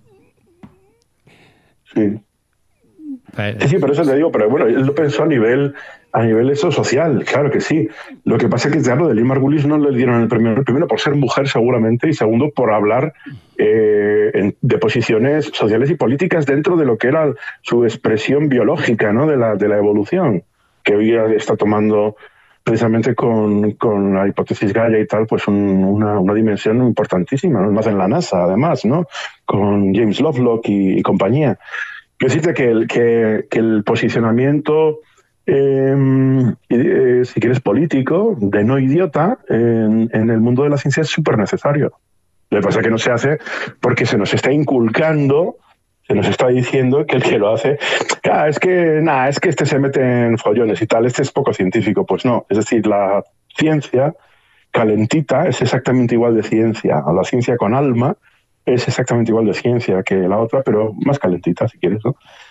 Sí, por eso te digo, pero bueno, él lo pensó a nivel eso social, claro que sí. Lo que pasa es que, claro, de Lee Margulis no le dieron el premio, primero por ser mujer seguramente, y segundo por hablar de posiciones sociales y políticas dentro de lo que era su expresión biológica, ¿no? de la evolución, que hoy está tomando precisamente con la hipótesis Gaia y tal, pues una dimensión importantísima, ¿no? Más en la NASA, además, ¿no? Con James Lovelock y compañía. Quiero decirte que el posicionamiento, si quieres, político, de no idiota, en el mundo de la ciencia es súper necesario. Lo que pasa es que no se hace porque se nos está inculcando, se nos está diciendo que el que lo hace, es que este se mete en follones y tal, este es poco científico. Pues no, es decir, la ciencia calentita es exactamente igual de ciencia, o la ciencia con alma es exactamente igual de ciencia que la otra, pero más calentita, si quieres, ¿no?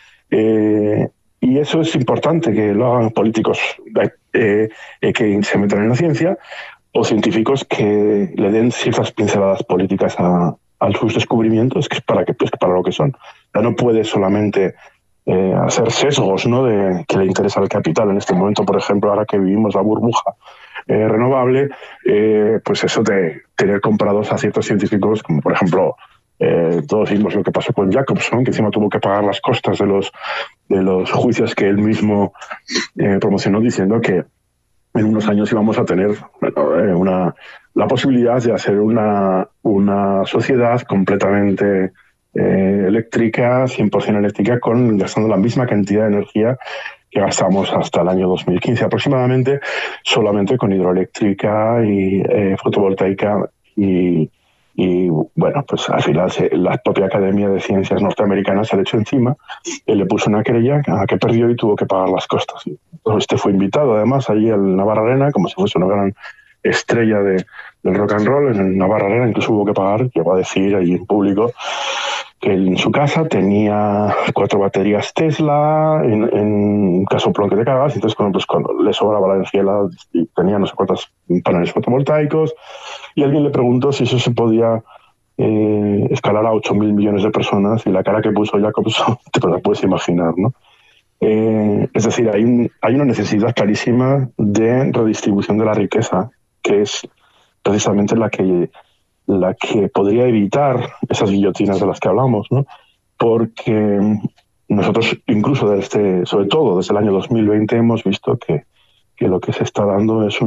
Y eso es importante, que lo hagan políticos que se metan en la ciencia, o científicos que le den ciertas pinceladas políticas a sus descubrimientos, que es para lo que son. Ya no puede solamente hacer sesgos, ¿no? De que le interesa al capital. En este momento, por ejemplo, ahora que vivimos la burbuja renovable, pues eso de tener comprados a ciertos científicos, como por ejemplo, todos vimos lo que pasó con Jacobson, que encima tuvo que pagar las costas de los juicios que él mismo promocionó, diciendo que en unos años íbamos a tener la posibilidad de hacer una sociedad completamente eléctrica, 100% eléctrica, gastando la misma cantidad de energía que gastamos hasta el año 2015 aproximadamente, solamente con hidroeléctrica y fotovoltaica. Y bueno, pues al final la propia Academia de Ciencias norteamericana se le echó encima, él le puso una querella a que perdió y tuvo que pagar las costas. Este fue invitado además allí al Navarra Arena, como si fuese una gran estrella del rock and roll en el Navarra Arena, incluso hubo que pagar, llegó a decir allí en público que en su casa tenía 4 baterías Tesla, en casoplón que te cagas, y entonces cuando le sobraba la energía tenía no sé cuántos paneles fotovoltaicos, y alguien le preguntó si eso se podía escalar a 8.000 millones de personas, y la cara que puso Jacobson te la puedes imaginar, ¿no? Es decir, hay una necesidad clarísima de redistribución de la riqueza, que es precisamente la que podría evitar esas guillotinas de las que hablamos, ¿no? Porque nosotros, incluso sobre todo desde el año 2020, hemos visto que lo que se está dando es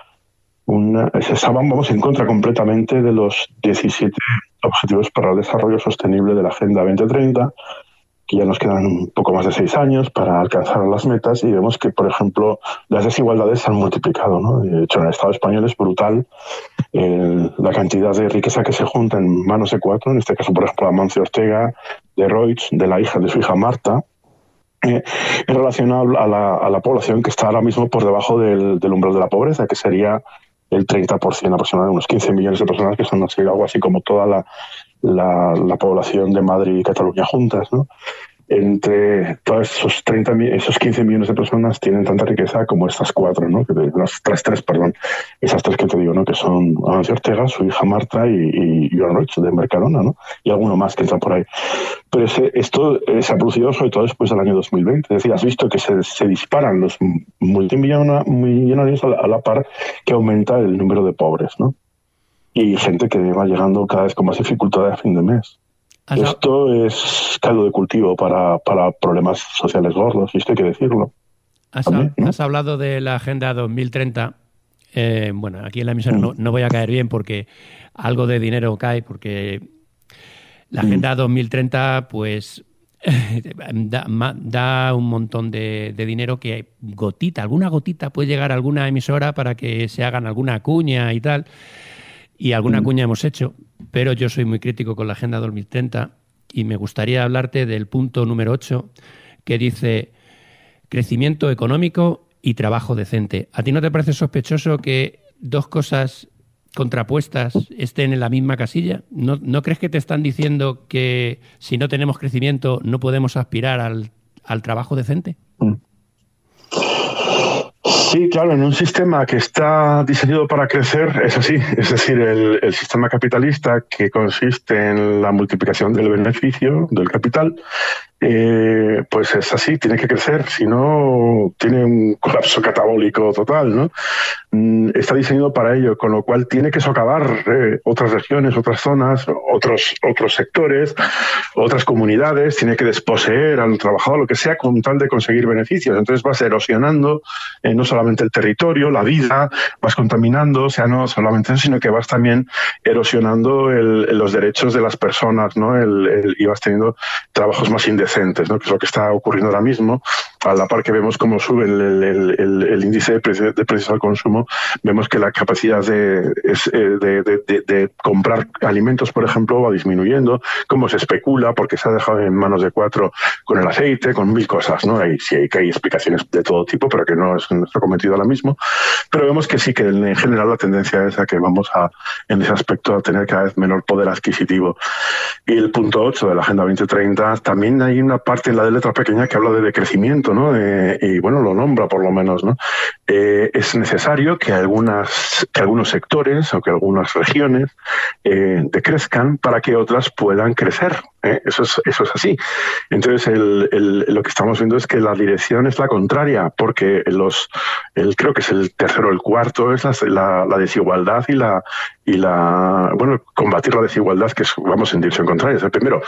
vamos en contra completamente de los 17 Objetivos para el Desarrollo Sostenible de la Agenda 2030, que ya nos quedan un poco más de 6 años para alcanzar las metas, y vemos que, por ejemplo, las desigualdades se han multiplicado, ¿no? De hecho, en el Estado español es brutal la cantidad de riqueza que se junta en manos de 4, en este caso, por ejemplo, Amancio Ortega, de Reutz, de su hija Marta, en relación a la población que está ahora mismo por debajo del umbral de la pobreza, que sería el 30% aproximadamente, unos 15 millones de personas, que son algo así como toda la población de Madrid y Cataluña juntas, ¿no? Entre todos esos 15 millones de personas tienen tanta riqueza como estas 4, ¿no? Esas 3 que te digo, ¿no? Que son Amancio Ortega, su hija Marta y Joan Roig de Mercadona, ¿no? Y alguno más que entra por ahí. Pero esto se ha producido sobre todo después del año 2020. Es decir, has visto que se disparan los multimillonarios a la par que aumenta el número de pobres, ¿no? Y gente que va llegando cada vez con más dificultades a fin de mes. Esto es caldo de cultivo para problemas sociales gordos, y esto hay que decirlo. Has hablado de la Agenda 2030. Bueno, aquí en la emisora no voy a caer bien porque algo de dinero cae, porque la Agenda 2030 pues da un montón de dinero que alguna gotita puede llegar a alguna emisora para que se hagan alguna cuña y tal. Y alguna cuña hemos hecho, pero yo soy muy crítico con la Agenda 2030 y me gustaría hablarte del punto número 8, que dice crecimiento económico y trabajo decente. ¿A ti no te parece sospechoso que 2 cosas contrapuestas estén en la misma casilla? ¿No crees que te están diciendo que si no tenemos crecimiento no podemos aspirar al trabajo decente? Sí, claro, en un sistema que está diseñado para crecer es así. Es decir, el sistema capitalista, que consiste en la multiplicación del beneficio, del capital, pues es así, tiene que crecer, si no tiene un colapso catabólico total, ¿no? Está diseñado para ello, con lo cual tiene que socavar otras regiones, otras zonas, otros sectores, otras comunidades, tiene que desposeer al trabajador, lo que sea, con tal de conseguir beneficios. Entonces vas erosionando no solamente el territorio, la vida, vas contaminando, o sea, no solamente eso, sino que vas también erosionando los derechos de las personas, ¿no? Y vas teniendo trabajos más indecentes, ¿no? Que es lo que está ocurriendo ahora mismo. A la par que vemos cómo sube el índice de precios al consumo, vemos que la capacidad de comprar alimentos, por ejemplo, va disminuyendo, cómo se especula, porque se ha dejado en manos de cuatro con el aceite, con mil cosas, ¿no? Sí hay explicaciones de todo tipo, pero que no es nuestro cometido ahora mismo. Pero vemos que sí, que en general la tendencia es a que vamos en ese aspecto a tener cada vez menor poder adquisitivo. Y el punto 8 de la Agenda 2030, también hay una parte en la de letra pequeña que habla de decrecimiento, ¿no? Y bueno, lo nombra por lo menos, ¿no? Es necesario que algunos sectores o que algunas regiones decrezcan para que otras puedan crecer. Eso es así. Entonces, lo que estamos viendo es que la dirección es la contraria, porque creo que es el tercero o el cuarto, es la desigualdad y la combatir la desigualdad, que vamos en dirección contraria. Es el primero,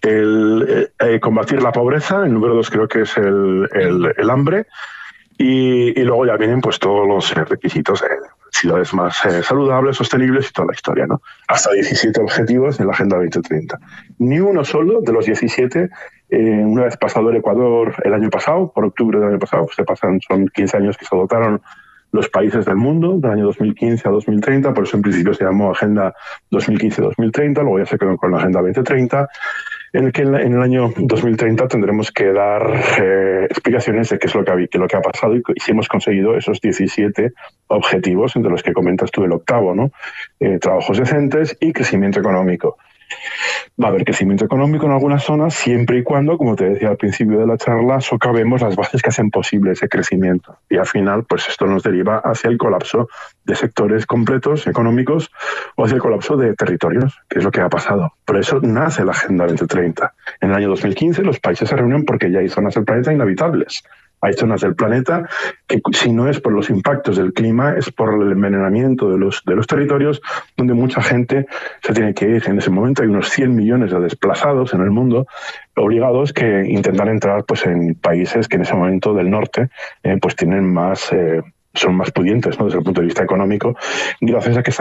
combatir la pobreza. El número 2 creo que es el hambre. Y luego ya vienen pues todos los requisitos de ciudades más saludables, sostenibles y toda la historia, ¿no? Hasta 17 objetivos en la Agenda 2030. Ni uno solo de los 17, una vez pasado el Ecuador el año pasado, por octubre del año pasado, son 15 años que se adoptaron los países del mundo, del año 2015 a 2030, por eso en principio se llamó Agenda 2015-2030, luego ya se quedó con la Agenda 2030, en el que en el año 2030 tendremos que dar explicaciones de qué es lo que ha pasado y si hemos conseguido esos 17 objetivos, entre los que comentas tú el octavo, ¿no? Trabajos decentes y crecimiento económico. Va a haber crecimiento económico en algunas zonas siempre y cuando, como te decía al principio de la charla, socavemos las bases que hacen posible ese crecimiento. Y al final, pues esto nos deriva hacia el colapso de sectores completos económicos o hacia el colapso de territorios, que es lo que ha pasado. Por eso nace la Agenda 2030. En el año 2015 los países se reúnen porque ya hay zonas del planeta inhabitables. Hay zonas del planeta que, si no es por los impactos del clima, es por el envenenamiento de los territorios, donde mucha gente se tiene que ir. En ese momento hay unos 100 millones de desplazados en el mundo, obligados, que intentan entrar pues en países que en ese momento del norte pues tienen son más pudientes, ¿no? Desde el punto de vista económico, gracias a que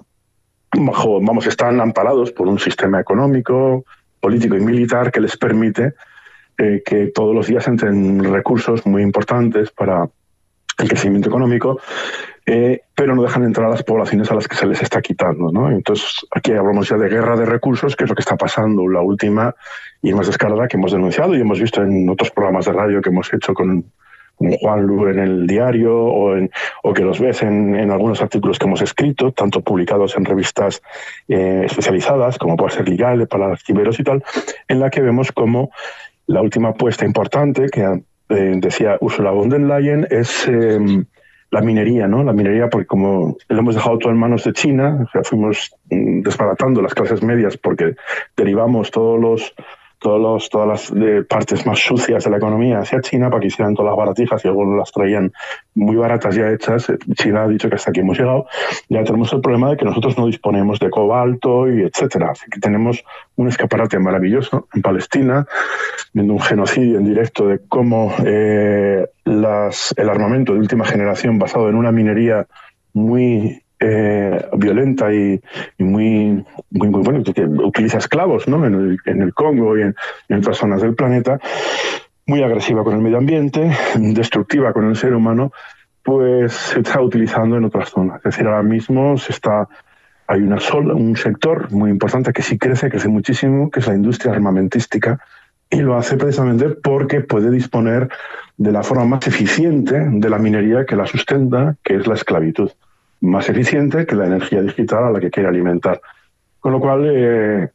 están amparados por un sistema económico, político y militar que les permite que todos los días entren recursos muy importantes para el crecimiento económico, pero no dejan entrar a las poblaciones a las que se les está quitando, ¿no? Entonces, aquí hablamos ya de guerra de recursos, que es lo que está pasando, la última y más descarada que hemos denunciado y hemos visto en otros programas de radio que hemos hecho con Juan Lu en el diario o que los ves en algunos artículos que hemos escrito, tanto publicados en revistas especializadas, como puede ser Legal, para archiveros y tal, en la que vemos cómo la última apuesta importante que decía Ursula von der Leyen es la minería, ¿no? La minería, porque como lo hemos dejado todo en manos de China, o sea, fuimos desbaratando las clases medias porque derivamos todas las partes más sucias de la economía hacia China para que hicieran todas las baratijas y luego las traían muy baratas ya hechas. China ha dicho que hasta aquí hemos llegado. Ya tenemos el problema de que nosotros no disponemos de cobalto y etcétera. Así que tenemos un escaparate maravilloso en Palestina, viendo un genocidio en directo de cómo el armamento de última generación basado en una minería muy violenta y muy bueno, que utiliza esclavos, ¿no? en el Congo y en otras zonas del planeta, muy agresiva con el medio ambiente, destructiva con el ser humano, pues se está utilizando en otras zonas. Es decir, ahora mismo hay un sector muy importante que sí crece muchísimo, que es la industria armamentística, y lo hace precisamente porque puede disponer de la forma más eficiente de la minería que la sustenta, que es la esclavitud. más eficiente que la energía digital a la que quiere alimentar. Con lo cual,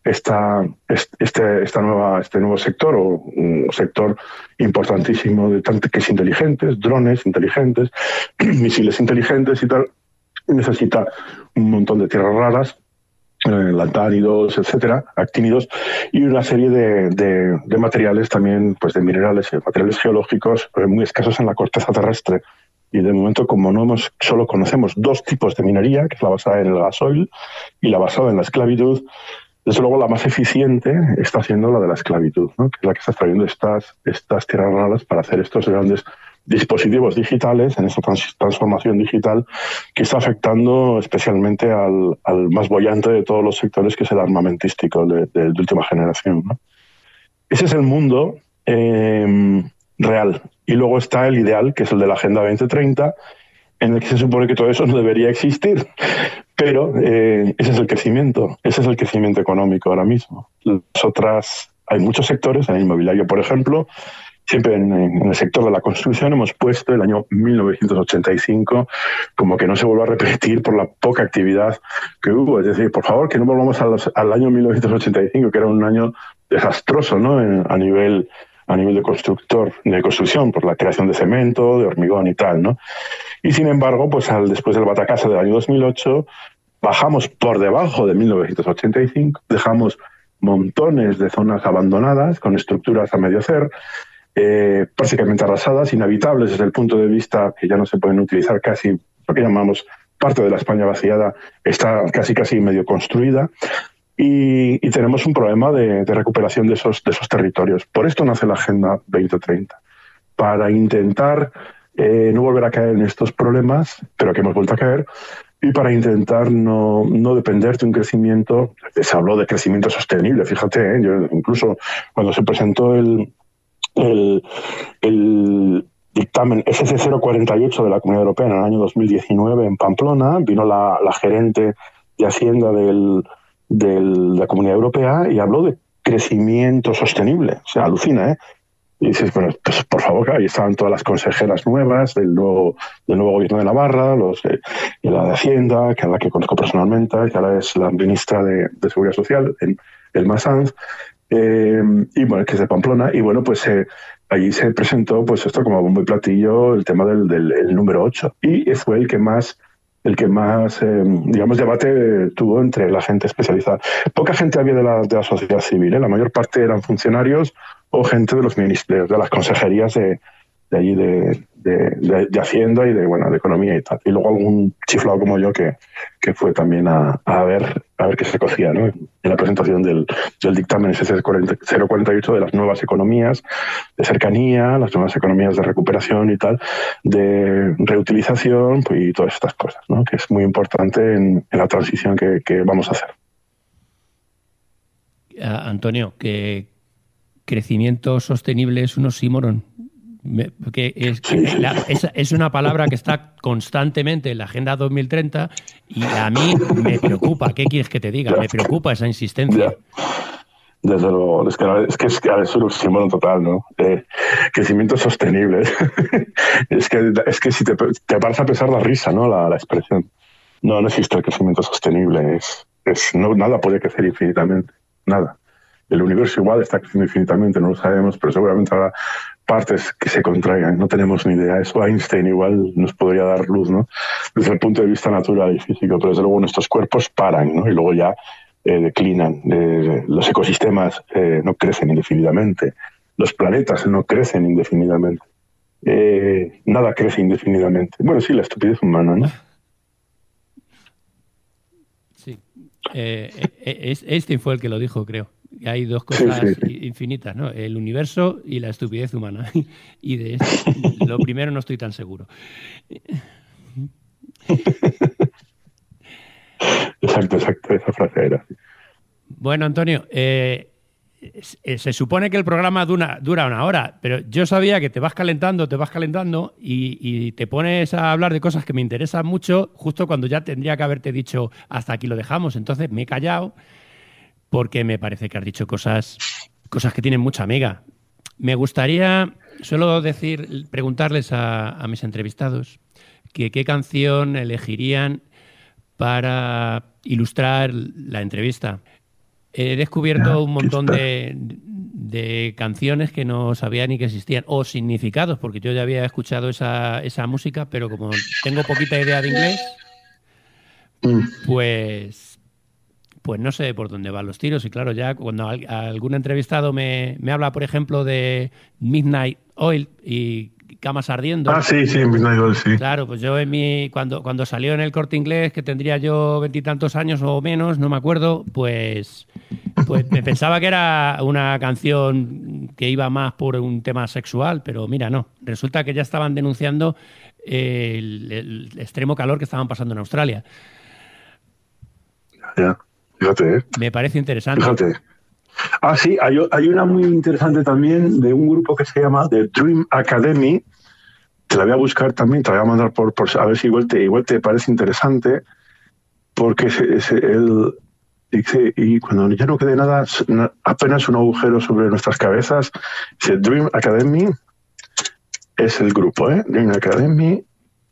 este nuevo sector, o un sector importantísimo de tanques inteligentes, drones inteligentes, misiles inteligentes y tal, necesita un montón de tierras raras, lantánidos, etcétera, actínidos, y una serie de materiales también, pues de minerales y materiales geológicos muy escasos en la corteza terrestre. Y de momento, como solo conocemos dos tipos de minería, que es la basada en el gasoil y la basada en la esclavitud, desde luego la más eficiente está siendo la de la esclavitud, ¿no? Que es la que está extrayendo estas tierras raras para hacer estos grandes dispositivos digitales, en esta transformación digital que está afectando especialmente al más boyante de todos los sectores, que es el armamentístico de última generación, ¿no? Ese es el mundo real. Y luego está el ideal, que es el de la Agenda 2030, en el que se supone que todo eso no debería existir. Pero ese es el crecimiento económico ahora mismo. Hay muchos sectores, en el inmobiliario, por ejemplo, siempre en el sector de la construcción hemos puesto el año 1985 como que no se vuelva a repetir por la poca actividad que hubo. Es decir, por favor, que no volvamos al año 1985, que era un año desastroso, ¿no? A nivel de construcción, por la creación de cemento, de hormigón y tal, ¿no? Y sin embargo, pues después del batacazo del año 2008, bajamos por debajo de 1985, dejamos montones de zonas abandonadas, con estructuras a medio hacer, prácticamente arrasadas, inhabitables desde el punto de vista que ya no se pueden utilizar casi, lo que llamamos parte de la España vaciada, está casi medio construida. Y tenemos un problema de recuperación de esos territorios. Por esto nace la Agenda 2030, para intentar no volver a caer en estos problemas, pero que hemos vuelto a caer, y para intentar no depender de un crecimiento. Se habló de crecimiento sostenible, fíjate, yo incluso cuando se presentó el dictamen SC048 de la Comunidad Europea en el año 2019 en Pamplona, vino la gerente de Hacienda de la Comunidad Europea y habló de crecimiento sostenible. O sea, alucina, ¿eh? Y dices, bueno, pues por favor, ahí estaban todas las consejeras nuevas del nuevo gobierno de Navarra, y la de Hacienda, que a la que conozco personalmente, que ahora es la ministra de Seguridad Social, Elma Sanz, y bueno, que es de Pamplona. Y bueno, pues allí se presentó pues esto como bombo y platillo, el tema del número 8. Y fue el que más digamos, debate tuvo entre la gente especializada. Poca gente había de la sociedad civil, ¿eh? La mayor parte eran funcionarios o gente de los ministerios, de las consejerías de allí de Hacienda y de Economía y tal. Y luego algún chiflado como yo que fue también a ver qué se cocía, ¿no? En la presentación del dictamen SC048 de las nuevas economías de cercanía, las nuevas economías de recuperación y tal, de reutilización, pues, y todas estas cosas, ¿no? Que es muy importante en la transición que vamos a hacer. Antonio, que crecimiento sostenible es un oxímoron. Es una palabra que está constantemente en la Agenda 2030 y a mí me preocupa. ¿Qué quieres que te diga? Me preocupa esa insistencia. Desde luego, es un oxímoron total, ¿no? Crecimiento sostenible. es que si te paras a pesar la risa, ¿no? La expresión. No existe el crecimiento sostenible. Nada puede crecer infinitamente. Nada. El universo igual está creciendo infinitamente, no lo sabemos, pero seguramente habrá partes que se contraigan, no tenemos ni idea. Eso Einstein igual nos podría dar luz, ¿no? Desde el punto de vista natural y físico, pero desde luego nuestros cuerpos paran, ¿no? Y luego ya declinan. Los ecosistemas no crecen indefinidamente, los planetas no crecen indefinidamente, nada crece indefinidamente. Bueno, sí, la estupidez humana, ¿no? Sí. Einstein fue el que lo dijo, creo. Hay dos cosas infinitas, ¿no? El universo y la estupidez humana. Y de eso, lo primero no estoy tan seguro. Exacto, esa frase era. Bueno, Antonio, se supone que el programa dura una hora, pero yo sabía que te vas calentando y te pones a hablar de cosas que me interesan mucho justo cuando ya tendría que haberte dicho hasta aquí lo dejamos. Entonces me he callado porque me parece que has dicho cosas que tienen mucha mega. Me gustaría preguntarles a mis entrevistados qué canción elegirían para ilustrar la entrevista. He descubierto un montón de canciones que no sabía ni que existían, o significados, porque yo ya había escuchado esa música, pero como tengo poquita idea de inglés, pues no sé por dónde van los tiros. Y claro, ya cuando algún entrevistado me habla, por ejemplo, de Midnight Oil y Camas Ardiendo. Ah, sí, Midnight Oil, sí. Claro, pues yo cuando salió en el Corte Inglés, que tendría yo 20 y tantos años o menos, no me acuerdo, pues me pensaba que era una canción que iba más por un tema sexual, pero mira, no. Resulta que ya estaban denunciando el extremo calor que estaban pasando en Australia. Ya, fíjate, Me parece interesante. Fíjate. Ah, sí, hay una muy interesante también de un grupo que se llama The Dream Academy. Te la voy a buscar también, te la voy a mandar por a ver si igual te parece interesante, porque él dice, y cuando ya no quede nada, apenas un agujero sobre nuestras cabezas, dice Dream Academy, es el grupo, Dream Academy.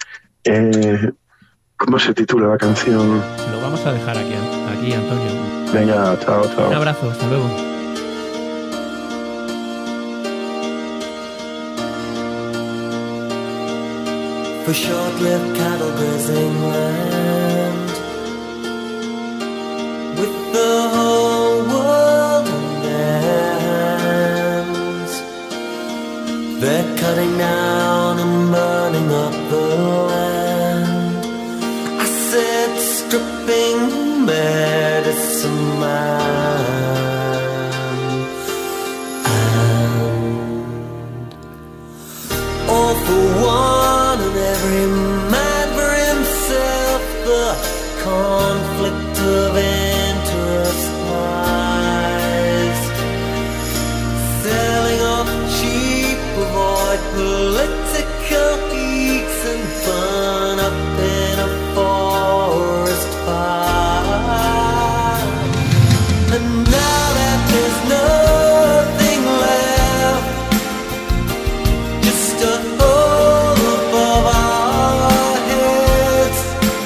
¿Cómo se titula la canción? Lo vamos a dejar aquí, Antonio. Venga, chao. Un abrazo, hasta luego. For short-lived cattle grazing land, with the whole world in their hands, they're cutting down and burning up the land. I said stripping medicine man, and all for one and every man for himself, the conflict of interest lies, selling off cheap, avoid political geeks and burn up in a forest fire. And now that there's nothing left, just a hole above our heads,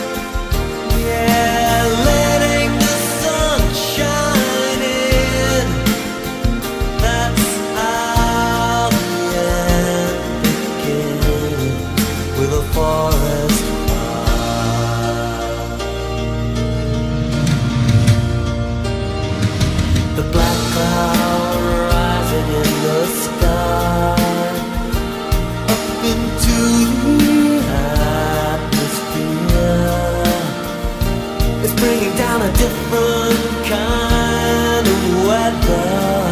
yeah, letting the sun shine in, that's how the end begins, with a forest fire. The black cloud rising in the sky, up into the atmosphere, it's bringing down a different kind of weather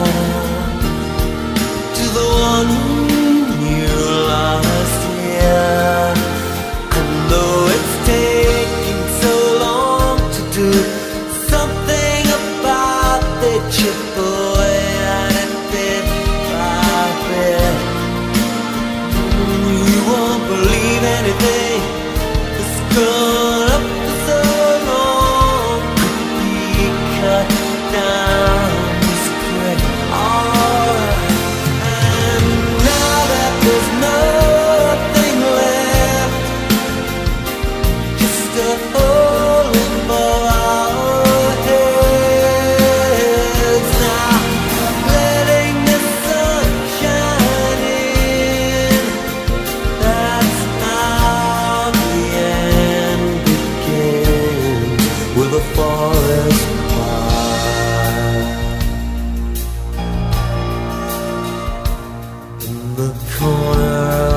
to the one who knew last year. And though it's taking so long to do something about the chip away at it bit by bit, you won't believe anything that's gone up for so long could be cut down this quick. Alright, and now that there's nothing left, just a hole above our heads, now letting the sun shine in, that's how the end begins, with a forest fire. In the corner